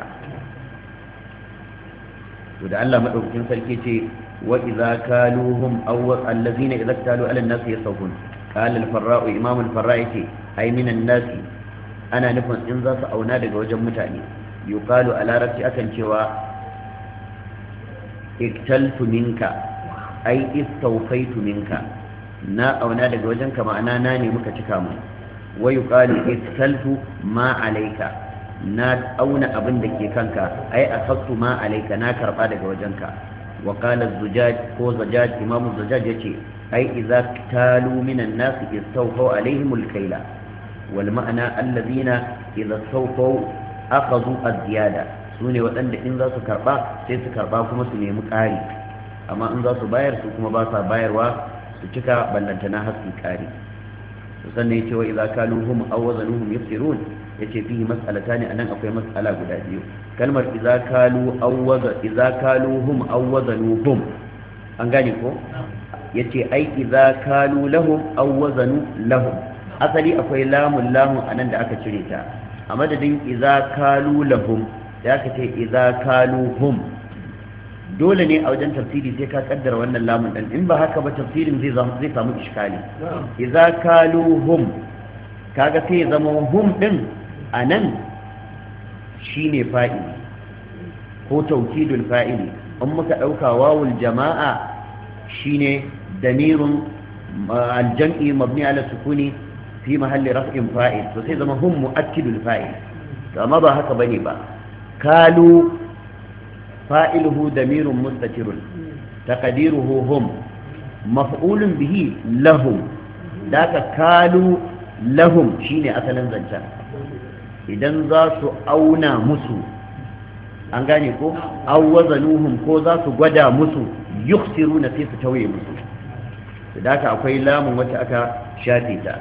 to da Allah madaukakin sarki ce wa idza kaluhum aw allazina idza kalu ala an-nas yasawun qala al-farra'u imam al-farra'i ce ay min an-nas ana nufin in za su auna daga wajen mutane yuqalu a larabci akan cewa iktaltu minka ai istawfaitu minka na auna daga wajen ka ma'ana na ne muka cika mu wa yuqalu iktaltu ma alayka na auna abin da ke kanka ai asattu ma alayka na karba daga wajenka wa qala az-zujaj ko zajaj imam az-zujaj yace ai idza talu minan nas istawfau alaihim al-kayla wal ma'ana alladhina idza istawfau akhadhu az-ziyada sune waɗanda in za su karba sai su karba kuma su nemi ƙari amma in za su bayar su kuma ba sa bayarwa su cika ballantana har su ƙari sannan yace wa idza kaluhum aw wazanuhum yusirun yace fihi mas'alatani anan akwai mas'ala guda biyu kalmar idza kalu aw waza idza kaluhum aw wazanuhum an gane ko yace ai idza kalu lahum aw wazanu lahum asali akwai lamun lamun anan da aka cire ta a madadin idza kalu lahum da aka ce idza kaluhum dole ne a wajen tafsiri sai ka kaddara wannan lamun din in ba haka ba tafsirin zai zai samu iskali idza kaluhum kaga sai zama hum din anan shine fa'ili ko tawkidul fa'ili in muka dauka wawul jama'a shine damirun aljam'i mabni ala sukuni fi mahalli raf'in fa'il to sai zama hum mu'akkidul fa'il to amma ba haka bane ba kalu fa'iluhu damirun mustatirun taqdiruhu hum maf'ulun bihi lahum daka kalu lahum shine asalin zancen idan za su auna musu an gane ko aw wazanuhum ko za su gwada musu yukhsiruna sai su tauye musu daka akwai lamun wacce aka shafe ta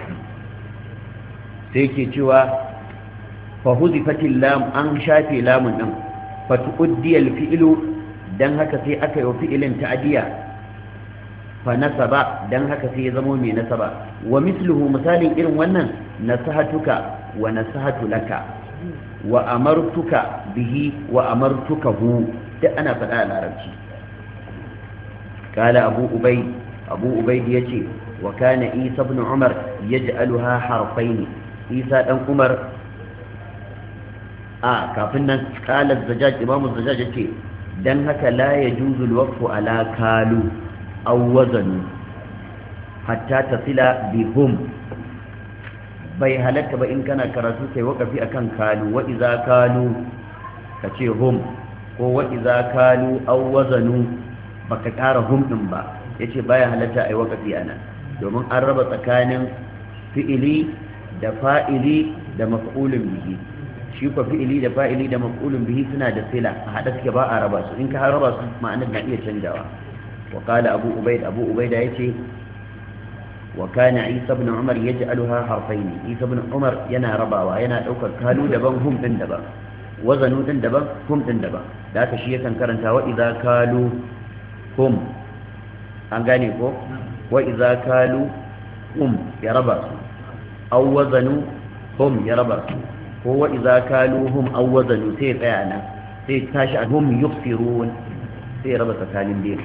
sai ke cewa fa huzifatil lam an shafe lamun din fa tu'diyal fi'lu dan haka sai aka yi fi'ilin ta'diya fa nasaba dan haka sai ya zama mai nasaba wa misluhu misalin irin wannan nasahatuka wa nasahatu laka wa amartuka bihi wa amartukahu duk ana faɗa a larabci kala abu ubay abu ubayd yace wa kana isa ibn umar yaj'aluha harfayn isa dan umar a kafin nan kala zajaj imam zajaj yace dan haka la yajuzu alwaqfu ala kalu aw wazanu hatta tasila bihum bai halatta ba in kana karatu kai wakafi akan kalu wa iza kalu kace hum ko wa iza kalu aw wazanu baka kara hum din ba yace baya halatta ai wakafi ana domin an raba tsakanin fi'ili da fa'ili da maf'ulun bihi shi ko fi'ili da fa'ili da maf'ulun bihi suna da sila a hada suke ba a raba su in ka raba su ma'anar na iya canjawa wa qala abu ubayd abu ubayda yace وكان عيسى بن عمر يجعلها حرفين عيسى بن عمر ينا رباوا ينا دوكر كانوا دبن هم دين دبن وزنوا دين دبن هم دين دبن ذاك شيء كان كرنتا واذا كالوا هم an gane ko wa idza kalu hum ya raba su aw wazanu hum ya raba su ko wa idza kalu hum aw wazanu sai tsaya nan sai tashi hum yufsirun sai raba tsakanin biyu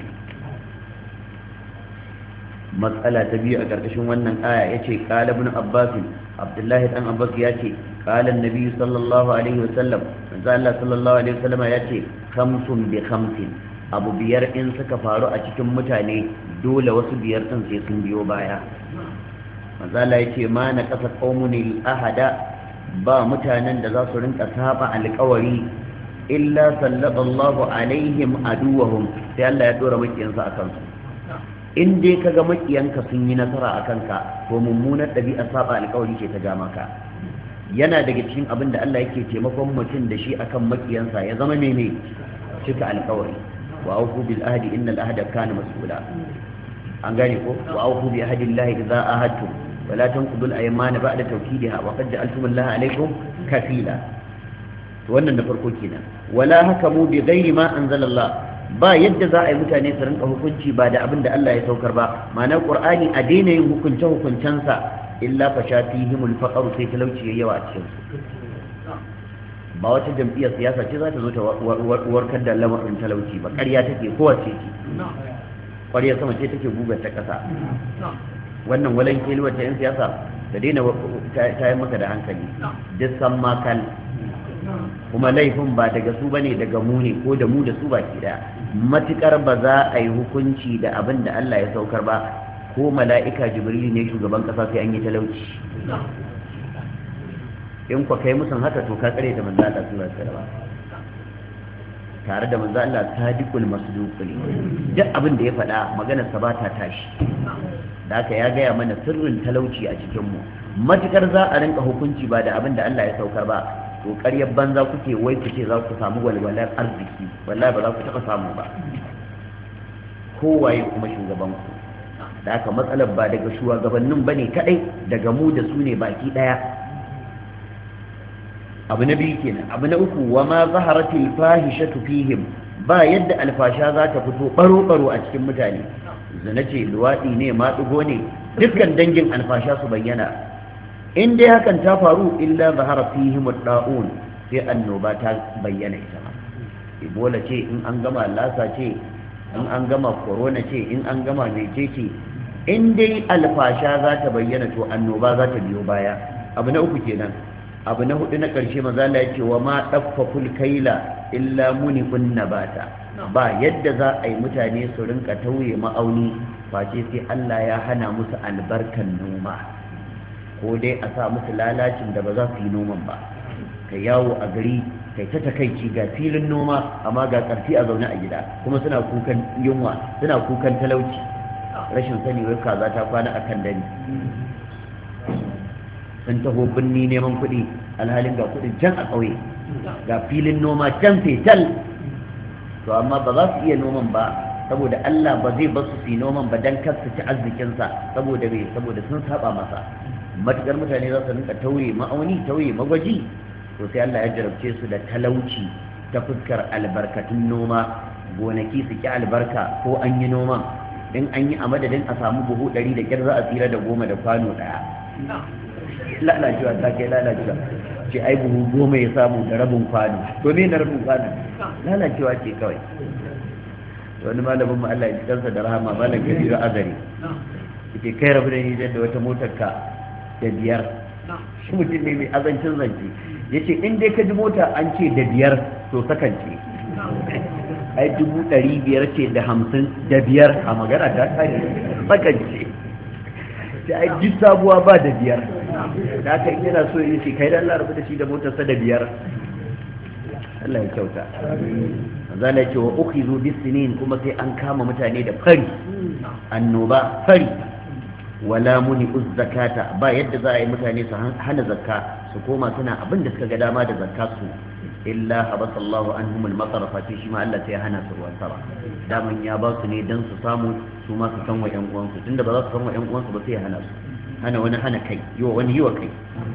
matsala ta biyu a ƙarƙashin wannan aya ya ce ƙala ibn abbas abdullahi ɗan abbas ya ce ƙalan nabi sallallahu alaihi wasallam manzo Allah sallallahu alaihi wasallama ya ce khamsun bi khamsin abu biyar in suka faru a cikin mutane dole wasu biyar ɗin sai sun biyo baya manzala yake ma na kasa qaumun ahada ba mutanen da za su rinka saba alƙawari illa sallallahu alaihim aduwahum sai Allah ya dora makiyansa akan su in dai kaga makiyanka sun yi nasara akan ka to mummunar ɗabi'a saba alƙawari ce ta ja maka yana daga cikin abin da Allah yake taimakon mutum da shi akan makiyansa ya zama mene cika alƙawari wa aufu bil ahdi innal ahda kana mas'ula an gane ko wa aufu bi ahdi Allah idza ahadtum wa la tanqudu al aymana ba'da tawkidiha wa qad ja'altum Allah alaykum kafila wannan da farko kenan wala hakamu bi ghairi ma anzala Allah ba yadda za a yi mutane su rinka hukunci ba da abin da Allah ya saukar ba ma'ana Qur'ani a daina yin hukunce hukuncensa illa fa shafihimul faqr sai talauci yayi yawa a cikin su ba wata jam'iyyar siyasa ce za ta zo ta warkar da lamarin talauci ba ƙarya take kowace ce ƙwarya sama ce take gugar ta ƙasa wannan walan keliwar ta 'yan siyasa da daina ta yi maka da hankali duk san makal kuma laifin ba daga su bane daga mu ne ko da mu da su baki daya matukar ba za a yi hukunci da abin da Allah ya saukar ba ko mala'ika jibril ne shugaban kasa sai an yi talauci in ku kai musun haka to ka tsare da manzo Allah sallallahu alaihi wasallam tare da manzo Allah sadiqul masduq ne duk abin da ya faɗa maganar sa ba ta tashi da haka ya gaya mana sirrin talauci a cikin mu matukar za a rinka hukunci ba da abin da Allah ya saukar ba to ƙaryar banza kuke wai ku ce za ku samu walwalar arziki wallahi ba za ku taɓa samu ba kowaye kuma shugaban ku da haka matsalar ba daga shugabannin bane kadai daga mu da su ne baki daya abu na biyu kenan abu na uku wa ma zaharatil fahishatu fihim ba yadda alfasha za ta fito baro baro a cikin mutane zina ce luwaɗi ne maɗigo ne dukkan dangin alfasha su bayyana in dai hakan ta faru illa zahara fihim da'un sai annoba ta bayyana ita ma ebola ce in an gama lasa ce in an gama corona ce in an gama mece ce in dai alfasha za ta bayyana to annoba za ta biyo baya abu na uku kenan abu na hudu na ƙarshe maza Allah ya ce wa ma daffaful kaila illa muniqun nabata ba yadda za a yi mutane su rinka tauye ma'auni face sai Allah ya hana musu albarkan noma ko dai a sa musu lalacin da ba za su yi noman ba ka yawo a gari kai ta takaici ga filin noma amma ga karfi a zaune a gida kuma suna kukan yunwa suna kukan talauci rashin sani wai kaza ta kwana akan dani sun taho binni neman kuɗi alhalin ga kuɗin can a ƙauye ga filin noma can fetal to amma ba za su iya noman ba saboda Allah ba zai basu su yi noman ba dan kar su ci arzikinsa saboda me saboda sun saba masa matukar mutane za su rinka tauye ma'auni tauye magwaji to sai Allah ya jarabce su da talauci ta fuskar albarkatun noma gonaki su ki albarka ko an yi noman in an yi a madadin a samu buhu ɗari da kyar za a tsira da goma da kwano ɗaya lalacewa ta kai lalacewa ce ai buhu goma ya samu da rabin kwano to me na rabin kwano lalacewa ce kawai wani malamin mu Allah ya ji kansa da rahama malam Kabiru Azari yake kai rabu da ni da wata motar ka da biyar shi mutum ne mai azancin zance yace in dai ka ji mota an ce da biyar to sakan ce ai dubu ɗari biyar ce da hamsin da biyar a magana ta kare sakan ce sai ai duk sabuwa ba da biyar da aka yana so ya ce kai dan Allah rabu da shi da motarsa da biyar Allah ya kyauta zalla ce wa ukhizu bisinin kuma sai an kama mutane da fari annoba fari wala muni zakata ba yadda za a yi mutane su hana zakka su koma suna abin da suka ga dama da zakka su illa habasallahu anhum al-matar fa shi ma Allah sai ya hana su ruwan sama daman ya ba su ne dan su samu su ma su san wa ƴan uwansu tunda ba za su san wa ƴan uwansu ba sai ya hana su hana wani hana kai yiwa wani yiwa kai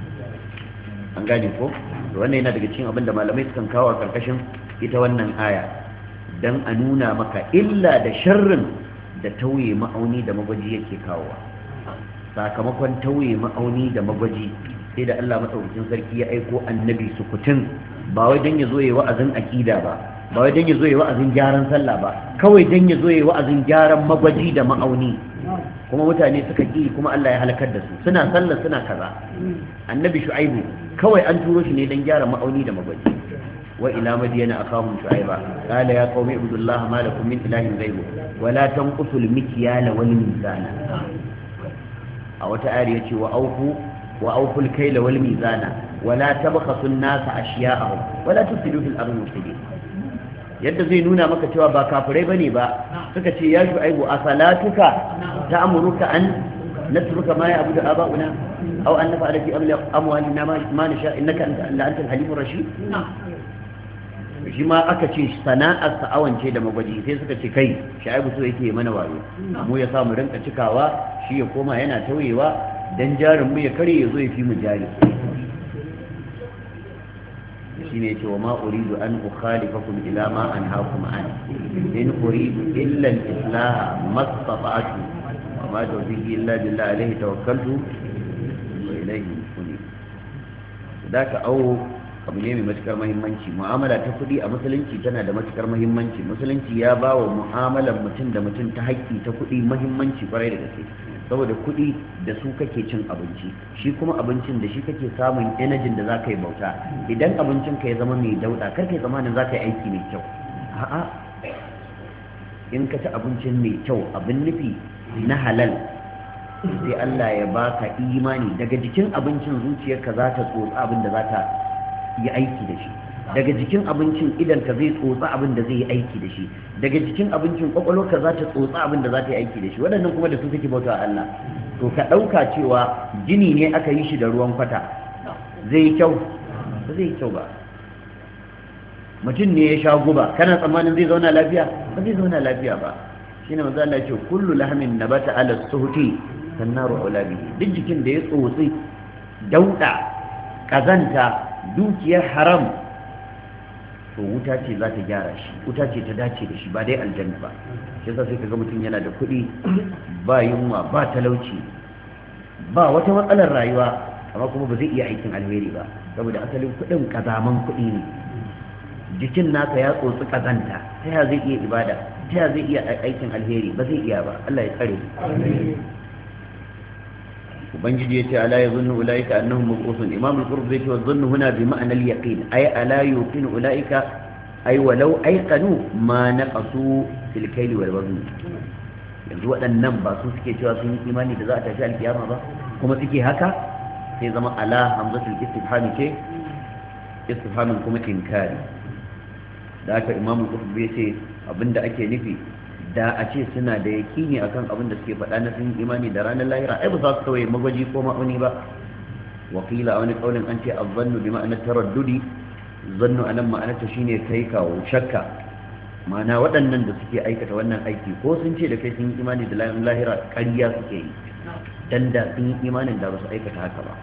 an gane ko to wannan yana daga cikin abin da malamai sukan kawo a karkashin ita wannan aya dan a nuna maka illa da sharrin da tauye ma'auni da magwaji yake kawowa sakamakon tauye ma'auni da magwaji sai da Allah madaukakin sarki ya aiko annabi sukutun ba wai dan ya zo yayi wa'azin akida ba ba wai dan ya zo yayi wa'azin gyaran sallah ba kawai dan ya zo yayi wa'azin gyaran magwaji da ma'auni kuma mutane suka ki kuma Allah ya halakar da su suna sallah suna kaza annabi shu'aibu kawai an turo shi ne dan gyara ma'auni da magwaji wa ila madiyana akahum shu'aiba qala ya qaumi ibudullaha ma lakum min ilahin ghayru wa la tanqusul mikyala wal mizana a wata ayar yace wa aufu wa aufu al-kayla wal mizana wala tabkhasu an-nasa ashya'ahum wala tufsidu fil ardi mufsidin yadda zai nuna maka cewa ba kafirai bane ba suka ce ya shu'aibu asalatuka ta'muruka an natruka ma ya'budu aba'una aw an nafa'ala fi amwalina ma nasha innaka la anta al-halimur rashid shi ma aka ce sana'ar sa'awance da magwaji sai suka ce kai shu'aibu so yake mana wayo mu ya samu rinka cikawa shi ya koma yana tauyewa dan jarin mu ya kare ya zo ya fi mu jari shine yace wa ma uridu an ukhalifakum ila ma anhaakum an in uridu illa al-islah mastata'tu wa ma tawfiqi illa billah alayhi tawakkaltu wa ilayhi unib daka au abu ne mai matukar muhimmanci mu'amala ta kudi a musulunci tana da matukar muhimmanci musulunci ya ba wa mu'amalar mutum da mutum ta haƙƙi ta kudi muhimmanci kwarai da gaske saboda kudi da su kake cin abinci shi kuma abincin da shi kake samun energy da zaka yi bauta idan abincin ka ya zama mai dauda kar kai zamanin zaka yi aiki mai kyau a'a in ka ci abincin mai kyau abin nufi na halal sai Allah ya baka imani daga jikin abincin zuciyarka za ta tsotsa abin da za ta yi aiki da shi daga jikin abincin idan ka zai tsotsa abin da zai yi aiki da shi daga jikin abincin kwakwalwarka za ta tsotsa abin da za ta yi aiki da shi waɗannan kuma da su kake bauta a Allah to ka ɗauka cewa jini ne aka yi shi da ruwan kwata zai yi kyau ba zai yi kyau ba mutum ne ya sha guba kana tsammanin zai zauna lafiya ba zai zauna lafiya ba shine manzo Allah ya ce kullu lahmin nabata ala suhti sannaru aulabi duk jikin da ya tsotsi dauda kazanta dukiyar haram to wuta ce za ta gyara shi wuta ce ta dace da shi ba dai aljanna ba shi yasa sai kaga mutum yana da kuɗi ba yunwa ba talauci ba wata matsalar rayuwa amma kuma ba zai iya aikin alheri ba saboda asalin kuɗin kazaman kuɗi ne jikin nasa ya tsotsi kazanta ta ya zai iya ibada ta ya zai iya aikin alheri ba zai iya ba Allah ya tsare ubangiji yace ala yazunnu ulaika annahum mab'uthun imam al-qurtubi yace wazunnu huna bi ma'na al-yaqin ay ala yuqinu ulaika ay walau ayqanu ma naqasu fil kayl wal wazn yanzu waɗannan ba su suke cewa sun yi imani da za a tashi alkiyama ba kuma suke haka sai zama ala hamzatul istifham ce istifhamin kuma inkari da haka imam al-qurtubi yace abinda ake nufi da a ce suna da yakini akan abin da suke faɗa na sun imani da ranar lahira ai ba za su kawai magwaji ko ma'auni ba wakila a wani kaulin an ce azzannu bi ma'anar taraddudi zannu anan ma'anarta shine kai kawo shakka ma'ana waɗannan da suke aikata wannan aiki ko sun ce da kai sun imani da ranar lahira ƙarya suke yi dan da sun yi imanin da ba su aikata haka ba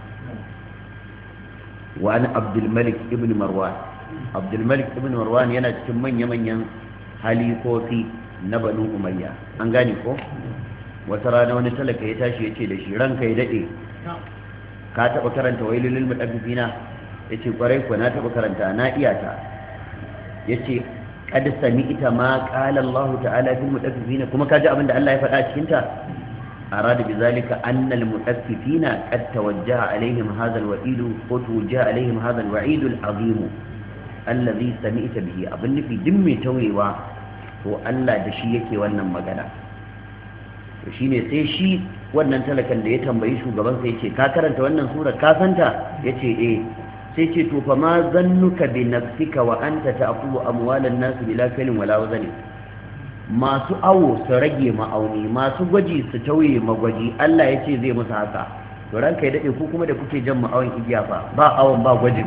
wa an abdul malik ibn marwan abdul malik ibn marwan yana cikin manya-manyan halifofi na banu umayya an gane ko wata rana wani talaka ya tashi ya ce da shi ranka ya daɗe ka taɓa karanta wailul lil mutaffifina ya ce ƙwarai ko na taɓa karanta na iya ta ya ce kad sami'ta ma qala Allah ta'ala fil mutaffifina kuma ka ji abin da Allah ya faɗa a cikin ta arada bizalika anna al mutaffifina qad tawajjaha alaihim hadha al wa'id ko tawajjaha alaihim hadha al wa'id al azim alladhi sami'ta bihi abin nufi din mai tawayewa to Allah da shi yake wannan magana to shine sai shi wannan talakan da ya tambayi shugaban sa yace ka karanta wannan sura ka santa yace eh sai ce to fa ma zannuka bi nafsika wa anta ta'khudhu amwalan nas bila kalin wala wazani masu awo su rage ma'auni masu gwaji su tauye magwaji Allah yace zai musu haka to ranka ya dade ku kuma da kuke jan ma'awon igiya fa ba awon ba gwajin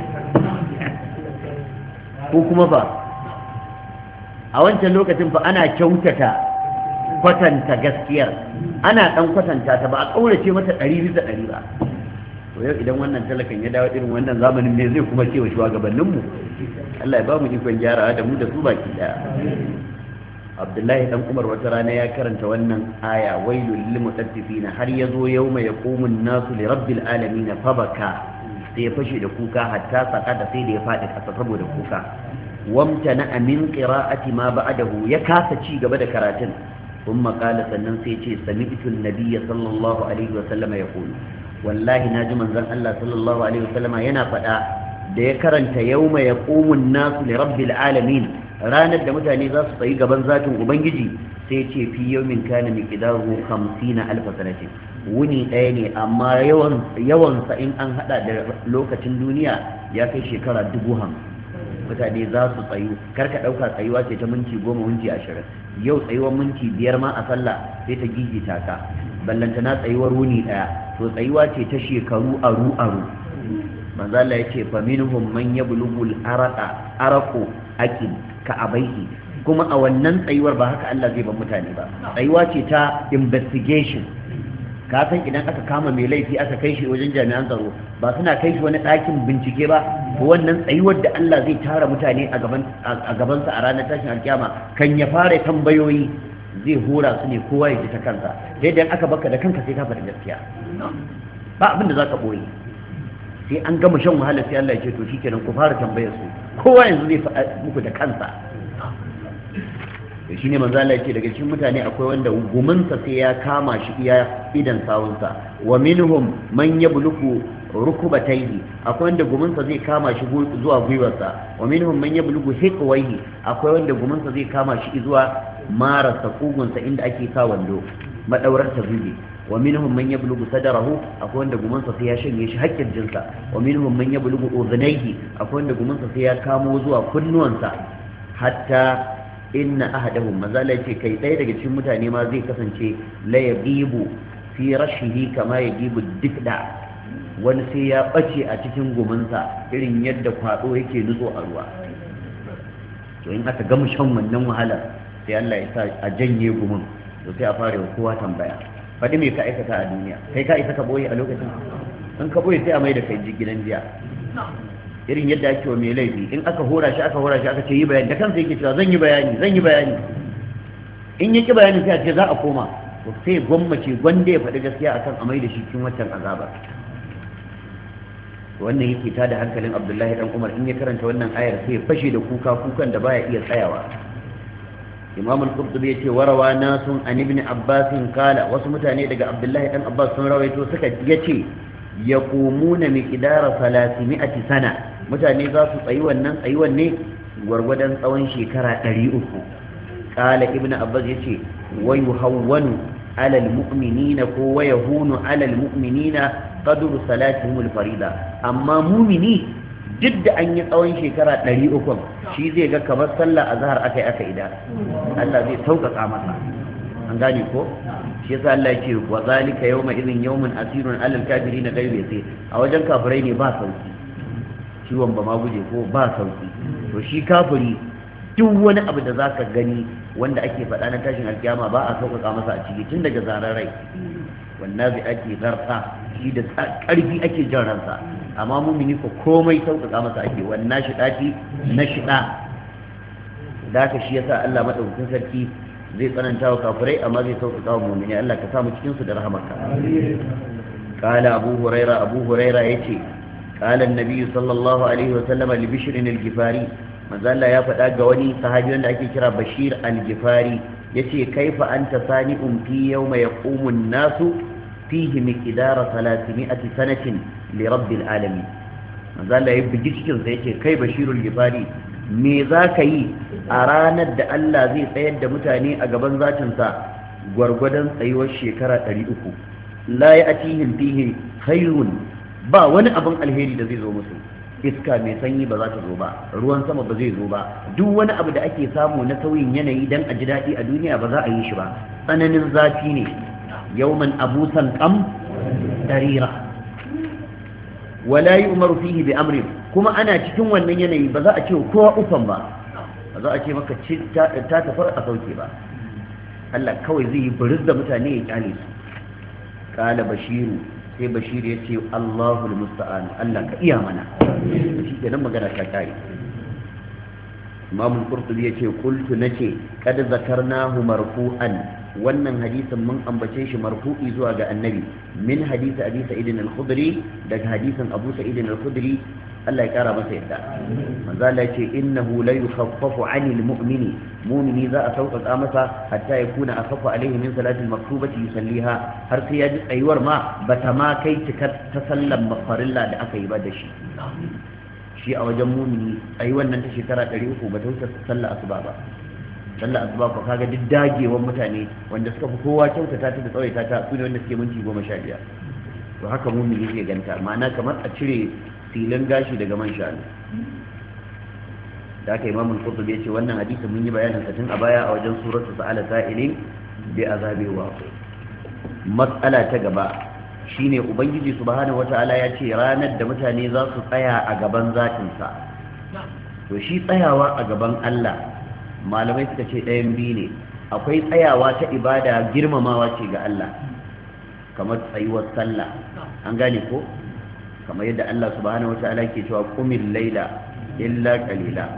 ko kuma ba a wancan lokacin fa ana kyautata kwatanta gaskiyar ana dan kwatanta ta ba a kaurace mata ɗari bisa ɗari ba to yau idan wannan talakan ya dawo irin wannan zamanin ne zai kuma ce wa shugabanninmu Allah ya ba mu ikon gyarawa da mu da su baki daya Abdullahi dan Umar wata rana ya karanta wannan aya wailul lil mutaffifina har yazo yawma yaqumun nasu li rabbil alamin fabaka sai ya fashe da kuka hatta saka da sai da ya fadi kasa saboda kuka wamtana min qira'ati ma ba'dahu ya kasa ci gaba da karatun kuma qala sannan sai ce sami'tu an-nabiy sallallahu alaihi wa sallam yaqulu wallahi naji manzon Allah sallallahu alaihi wa sallama yana fada da ya karanta yawma yaqumun nasu li rabbil alamin ranar da mutane za su tsayi gaban zatin ubangiji sai ce fi yawmin kana miqdaruhu hamsin alf sanatin wuni ɗaya ne amma yawan yawan sa in an hada da lokacin duniya ya kai shekara dubu hamsin. Mutane za su tsayu karka ɗauka tsayuwa ce ta minti goma minti ashirin yau tsayuwar minti biyar ma a sallah sai ta gigita ka ballantana tsayuwar wuni ɗaya to tsayuwa ce ta shekaru aru aru manzo Allah yace fa minhum man yablughu al-araqa araqu akin ka abaihi kuma a wannan tsayuwar ba haka Allah zai ban mutane ba tsayuwa ce ta investigation ka san idan aka kama mai laifi aka kai shi wajen jami'an tsaro ba suna kai shi wani ɗakin bincike ba wannan tsayuwar da Allah zai tara mutane a gaban a gabansa a ranar tashin alkiyama kan ya fara tambayoyi zai hora su ne kowa ya ji ta kansa sai idan aka baka da kanka sai ka faɗi gaskiya ba abin da za ka ɓoye sai an gama shan wahala sai Allah ya ce to shikenan ku fara tambayar su kowa yanzu zai faɗa muku da kansa shi ne manzo Allah yake daga cikin mutane akwai wanda guminsa sai ya kama shi iya idan sawunsa wa minhum man yabluku rukubatayhi akwai wanda guminsa zai kama shi zuwa gwiwarsa wa minhum man yabluku hiqwayhi akwai wanda guminsa zai kama shi zuwa marasa kugunsa inda ake sa wando madaurar ta zuge wa minhum man yablugu sadarahu akwai wanda guminsa sai ya shanye shi hakkin jinsa wa minhum man yablugu udhnayhi akwai wanda guminsa sai ya kamo zuwa kunnuwansa hatta inna ahadahum mazala yace kai ɗaya daga cikin mutane ma zai kasance la yagibu fi rashihi kama yagibu dikda wani sai ya bace a cikin guminsa irin yadda kwado yake nutso a ruwa to in aka gama shan wannan wahala sai Allah ya sa a janye gumin to sai a fara wa kowa tambaya faɗi me ka aikata a duniya kai ka isa ka boye a lokacin in ka boye sai a mai da kai gidan jiya irin yadda ake wa mai laifi in aka hora shi aka hora shi aka ce yi bayani da kansa yake cewa zan yi bayani zan yi bayani in yaki bayani sai a ce za a koma to sai gwammace gwanda ya faɗi gaskiya akan amai da shi cikin waccan azaba wannan yake ta da hankalin Abdullahi dan Umar in ya karanta wannan ayar sai ya fashe da kuka kukan da baya iya tsayawa Imam al-Qurtubi yace warawa nasun an ibn Abbas kala wasu mutane daga Abdullahi dan Abbas sun rawaito suka yace yaqumuna miqdara thalathimi'ati sana mutane za su tsayi wannan tsayuwan ne gwargwadon tsawon shekara ɗari uku qala ibn Abbas yace wa yuhawwanu ala almu'minina ko wa yahunu ala almu'minina qadru salatihim alfarida amma mu'mini duk da an yi tsawon shekara ɗari uku shi zai ga kamar sallah azhar akai aka ida Allah zai sauƙaƙa masa an gane ko shi yasa Allah ya ce wa zalika yawma idhin yawmun asirun alal kafirin ghayru yasir a wajen kafirai ne ba sauki ciwon ba ma guje ko ba sauki to shi kafiri duk wani abu da zaka gani wanda ake faɗa na tashin alkiyama ba a sauƙaƙa masa a ciki tun daga zarar rai wannan bi ake zarta shi da ƙarfi ake jan ransa amma mumini ko komai sauƙaƙa masa ake wannan shidati na shida da haka shi yasa Allah madaukakin sarki zai tsananta wa kafirai amma zai sauƙaƙa wa mumini Allah ka samu cikin su da rahamarka qala abu huraira abu huraira yace qala an-nabi sallallahu alaihi wa sallam li bishr al-gifari manzo Allah ya faɗa ga wani sahabi wanda ake kira bashir al-gifari yace kaifa anta sani'un fi yawma yaqumu an-nasu fihi miqdara thalathimi'ati sanatin li rabbil alamin manzo Allah ya bigi cikin sa yace kai bashirul gifari me za ka yi a ranar da Allah zai tsayar da mutane a gaban zatinsa gwargwadon tsayuwar shekara ɗari uku la ya atihim fihi khairun ba wani abin alheri da zai zo musu iska mai sanyi ba za ta zo ba ruwan sama ba zai zo ba duk wani abu da ake samu na sauyin yanayi dan a ji daɗi a duniya ba za a yi shi ba tsananin zafi ne yawman abusan kam darira wala yu'maru fihi bi amrin kuma ana cikin wannan yanayi ba za a ce kowa ufan ba ba za a ce maka ta tafar a sauke ba Allah kawai zai yi buris da mutane ya kyale su kala bashiru sai bashiru ya ce Allahul musta'an Allah ka iya mana shi ke nan magana ta kare Imam Qurtubi ya ce qultu nace kad zakarnahu marfu'an wannan hadisin mun ambace shi marfu'i zuwa ga annabi min hadisi abi sa'id al-khudri daga hadisin abu sa'id al-khudri Allah ya kara masa yadda manzo Allah yace innahu la yukhaffafu 'anil mu'mini mu'mini za a sauƙaƙa masa hatta yakuna akhaffa alayhi min salati al-maktubati yusalliha har sai ya ji tsayuwar ma bata ma kai cikar ta sallan mafarilla da aka yi ba da shi shi a wajen mu'mini ayi wannan ta shekara ɗari uku bata wuce sallar asuba ba sallar asuba ko kaga duk dagewan mutane wanda suka fi kowa kyautata ta da tsawaita ta su ne wanda suke minti goma sha biyar to haka mumini zai ganta ma'ana kamar a cire filin gashi daga man shanu da aka imamul qurtubi ya ce wannan hadisi mun yi bayanin sa tun a baya a wajen suratu sa'ala sa'ilin bi azabi waqi mas'ala ta gaba shine ubangiji subhanahu wata'ala ya ce ranar da mutane za su tsaya a gaban zatin sa to shi tsayawa a gaban Allah malamai suka ce ɗayan biyu ne akwai tsayawa ta ibada girmamawa ce ga Allah kamar tsayuwar sallah an gane ko kamar yadda Allah subhanahu wata'ala ke cewa qumil laila illa qalila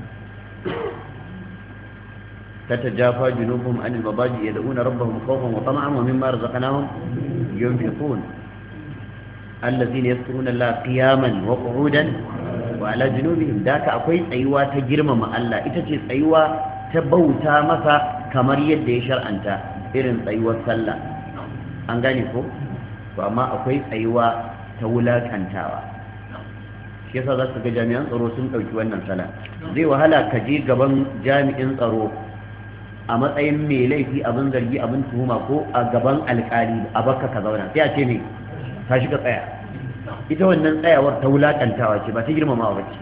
تتجافى جنوبهم عن المضاجع يدعون ربهم خوفا وطمعا ومما رزقناهم ينفقون الذين يذكرون الله قياما وقعودا وعلى جنوبهم ذاك akwai tsayuwa ta girmama Allah ita ce tsayuwa ta bauta masa kamar yadda ya shar'anta irin tsayuwar sallah an gane ko to amma akwai tsayuwa ta wulakantawa shi yasa za su ga jami'an tsaro sun ɗauki wannan sala zai wahala ka je gaban jami'in tsaro a matsayin mai laifi abin zargi abin tuhuma ko a gaban alkali a baka ka zauna sai a ce ne ta shi ka tsaya ita wannan tsayawar ta wulakantawa ce ba ta girmamawa ba ce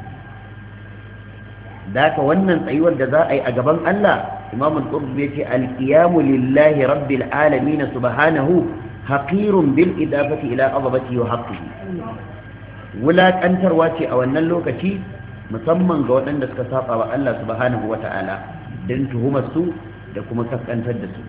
da haka wannan tsayuwar da za a yi a gaban Allah imamul qurtubi ya ce alqiyamu lillahi rabbil alamin subhanahu haqirun bil idafati ila azabati wa haqqihi wulakantarwa ce a wannan lokaci musamman ga waɗanda suka saba wa Allah subhanahu wata'ala don tuhumar su da kuma kaskantar da su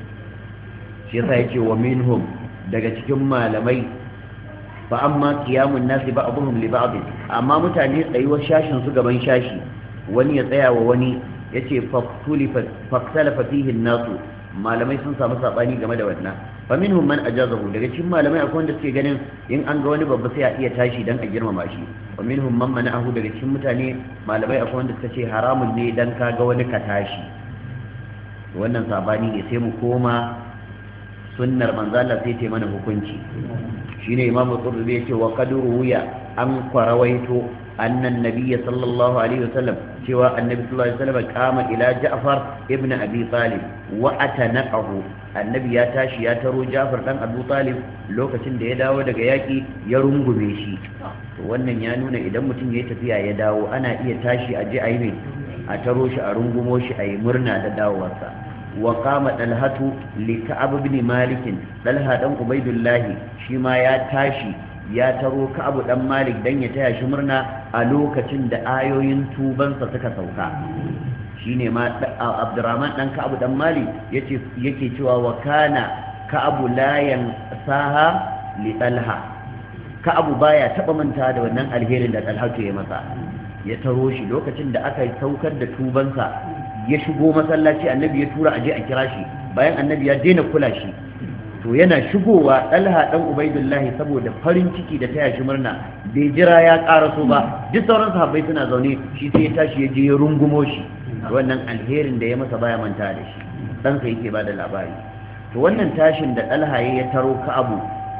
shi yasa yake wa minhum daga cikin malamai fa amma qiyamun nasi ba'dhum li ba'd amma mutane tsayuwar shashin su gaban shashi wani ya tsaya wa wani yace faqtulifa faqtalafa fihi an-nasu malamai sun samu sabani game da wannan fa minhum man ajazahu daga cikin malamai akwai wanda suke ganin in an ga wani babba sai a iya tashi dan a girmama shi wa minhum man mana'ahu daga cikin mutane malamai akwai wanda suka ce haramun ne dan ka ga wani ka tashi wannan sabani ne sai mu koma sunnar manzo Allah sai ta mana hukunci shine imam Qurtubi yace wa qadru ya an kwarawaito annan nabiyyi sallallahu alaihi wasallam cewa annabi sallallahu alaihi wasallam kama ila Ja'far ibn Abi Talib wa atanaqahu annabi ya tashi ya taro Ja'far dan Abu Talib lokacin da ya dawo daga yaki ya rungume shi to wannan ya nuna idan mutum yayi tafiya ya dawo ana iya tashi aje ayi ne a taro shi a rungumo shi ayi murna da dawowarsa wa qama dalhatu li Ka'ab ibn Malik dalha dan Ubaydullah shi ma ya tashi ya taro Ka'ab dan Malik dan ya taya shi murna a lokacin da ayoyin tubansa suka sauka shine ma Abdurrahman dan Ka'ab dan Malik yace yake cewa wa kana Ka'ab la yansaha li Talha Ka'ab baya taba manta da wannan alherin da Talha ya masa ya taro shi lokacin da aka saukar da tubansa ya shigo masallaci annabi ya tura aje a kira shi bayan annabi ya daina kula shi to yana shigowa Talha dan Ubaidullahi saboda farin ciki da taya shi murna bai jira ya karaso ba duk sauran sahabbai suna zaune shi sai ya tashi ya je ya rungumo shi wannan alherin da ya masa baya manta da shi dan sai yake bada labari to wannan tashin da Talha ya taro Ka'abu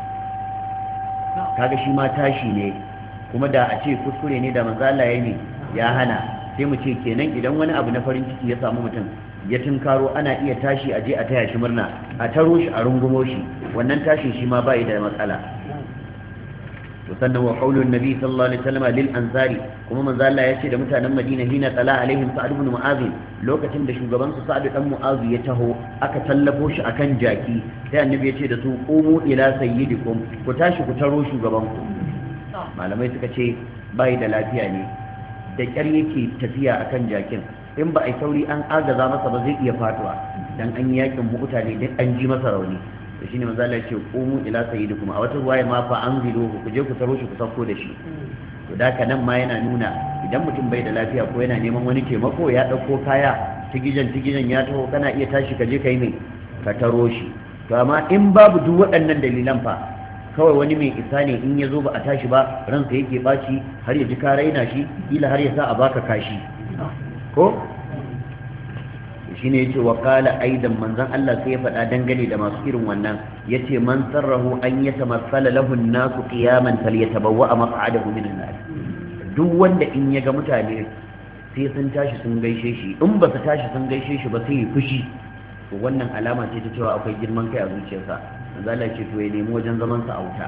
kaga shi ma tashi ne kuma da a ce kuskure ne da manzo Allah ya ne ya hana sai mu ce kenan idan wani abu na farin ciki ya samu mutum ya tunkaro ana iya tashi a je a taya shi murna a taro shi a rungumo shi wannan tashin shi ma bai da matsala to sannan wa qaulun nabi sallallahu alaihi wasallam lil ansari kuma manzo Allah ya ce da mutanen Madina hina tala alaihim sa'd ibn mu'adh lokacin da shugaban su sa'd dan mu'adh ya taho aka tallafo shi akan jaki sai annabi ya ce da su qumu ila sayyidikum ku tashi ku taro shugaban ku malamai suka ce bai da lafiya ne da kyar yake tafiya akan jakin in ba a yi sauri an agaza masa ba zai iya faduwa dan an yi yakin mutane duk an ji masa rauni to shine manzo Allah ya ce qumu ila sayyidikum a wata ruwaya ma fa anziluhu ku je ku taro shi ku sauko da shi to da nan ma yana nuna idan mutum bai da lafiya ko yana neman wani taimako ya dauko kaya tigijan tigijan ya taho kana iya tashi ka je kai mai ka taro shi to amma in babu duk waɗannan dalilan fa kawai wani mai isa ne in ya zo ba a tashi ba ransa yake baci har ya ji ka raina shi kila har ya sa a baka kashi ko shi ne yace wa qala aidan manzon Allah sai ya faɗa dangane da masu irin wannan yace man sarrahu an yatamassala lahu an-nasu qiyaman falyatabawwa maq'adahu min an-nar duk wanda in ya ga mutane sai sun tashi sun gaishe shi in ba su tashi sun gaishe shi ba sai ya fushi to wannan alama ce ta cewa akwai girman kai a zuciyarsa manzo Allah ce to ya nemi wajen zaman sa a wuta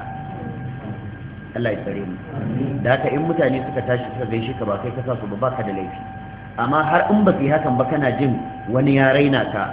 Allah ya tsare mu da haka in mutane suka tashi suka gaishe ka ba kai ka sa su ba baka da laifi amma har in ba su yi hakan ba kana jin wani ya raina ka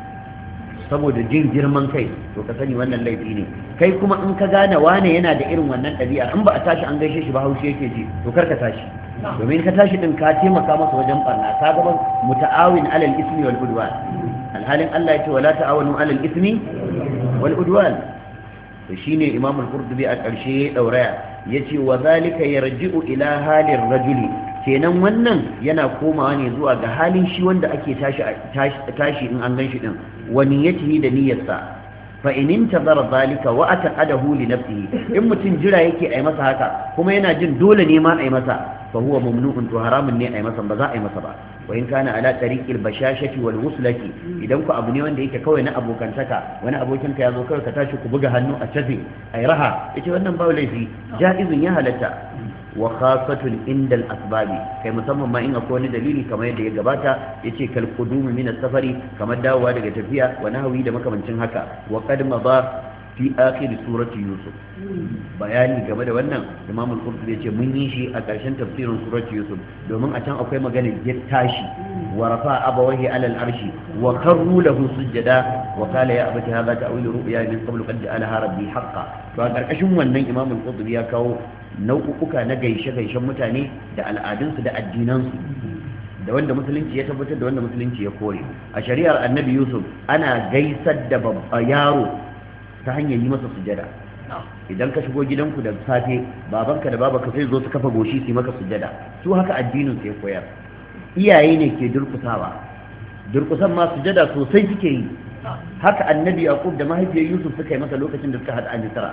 saboda jin girman kai to ka sani wannan laifi ne kai kuma in ka gane wane yana da irin wannan ɗabi'a in ba a tashi an gaishe shi ba haushi yake ji to kar ka tashi domin ka tashi din ka taimaka masa wajen barna ka ga muta'awin alal ismi wal udwan alhalin Allah ya ce wala ta'awanu alal ismi wal udwan to shine Imam al-Qurtubi a ƙarshe ya dauraya yace wa zalika yarji'u ila halir rajuli kenan wannan yana komawa ne zuwa ga halin shi wanda ake tashi tashi in an ganshi din wa niyyatihi da niyyarsa fa in intazara zalika wa ataqadahu li nafsihi in mutun jira yake ai masa haka kuma yana jin dole ne ma ai masa fa huwa mamnu'un to haramun ne ai masa ba za a yi masa ba wa in kana ala tariqil bashashati wal wuslati idan ku abu ne wanda yake kawai na abokantaka wani abokinka ya zo kawai ka tashi ku buga hannu a tafi ai raha yace wannan ba laifi jaizun ya halatta wa khasatun inda al-asbabi kai musamman ma in akwai wani dalili kamar yadda ya gabata yace kal qudumi min as-safari kamar dawowa daga tafiya wa nahwi da makamancin haka wa qad madha fi akhir surati yusuf bayani game da wannan imam al-qurtubi yace mun yi shi a ƙarshen tafsirin surati yusuf domin a can akwai magana ya tashi wa rafa abawahi ala al-arshi wa karru lahu sujada wa qala ya abati hadha ta'wilu ru'ya min qabl qad ja'alaha rabbi haqqan to a ƙarƙashin wannan imam al-qurtubi ya kawo nau'uka na gaishe-gaishen mutane da al'adunsu da addinansu da wanda musulunci ya tabbatar da wanda musulunci ya kore a shari'ar annabi yusuf ana gaisar da yaro ta hanyar yi masa sujada idan ka shigo gidanku da safe babanka da babanka sai zo su kafa goshi su yi maka sujada su haka addinin su ya koyar iyaye ne ke durkusawa durkusan ma sujada sosai suke yi haka annabi yaqub da mahaifiyar yusuf suka yi masa lokacin da suka hada a misra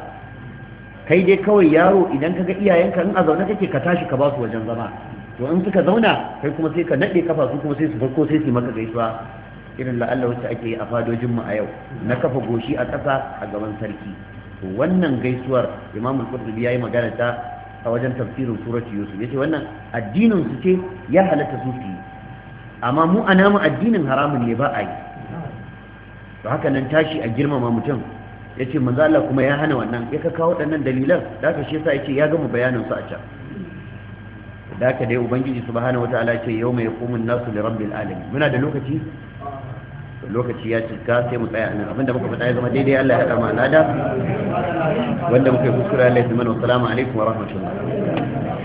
kai dai kawai yaro idan kaga iyayenka in a zaune kake ka tashi ka ba su wajen zama to in suka zauna kai kuma sai ka nade kafa su kuma sai su farko sai su maka gaisuwa irin la'alla wacce ake yi a fadojin mu a yau na kafa goshi a ƙasa a gaban sarki to wannan gaisuwar Imam al-Qurtubi yayi magana ta a wajen tafsirin surati Yusuf yace wannan addinin su ce ya halatta su yi amma mu a namu addinin haramun ne ba a yi to haka nan tashi a girmama mutum ya ce manzo Allah kuma ya hana wannan ya ka kawo waɗannan dalilan da aka shi yasa yace ya gama bayanin su a can da haka dai ubangiji subhanahu wataala ce yawma yaqumun nasu li rabbil alamin muna da lokaci lokaci ya cika sai mu tsaya nan abinda muka faɗa ya zama daidai Allah ya haɗa mu al'ada wanda muka yi kuskure Allah ya zama assalamu alaikum wa rahmatullahi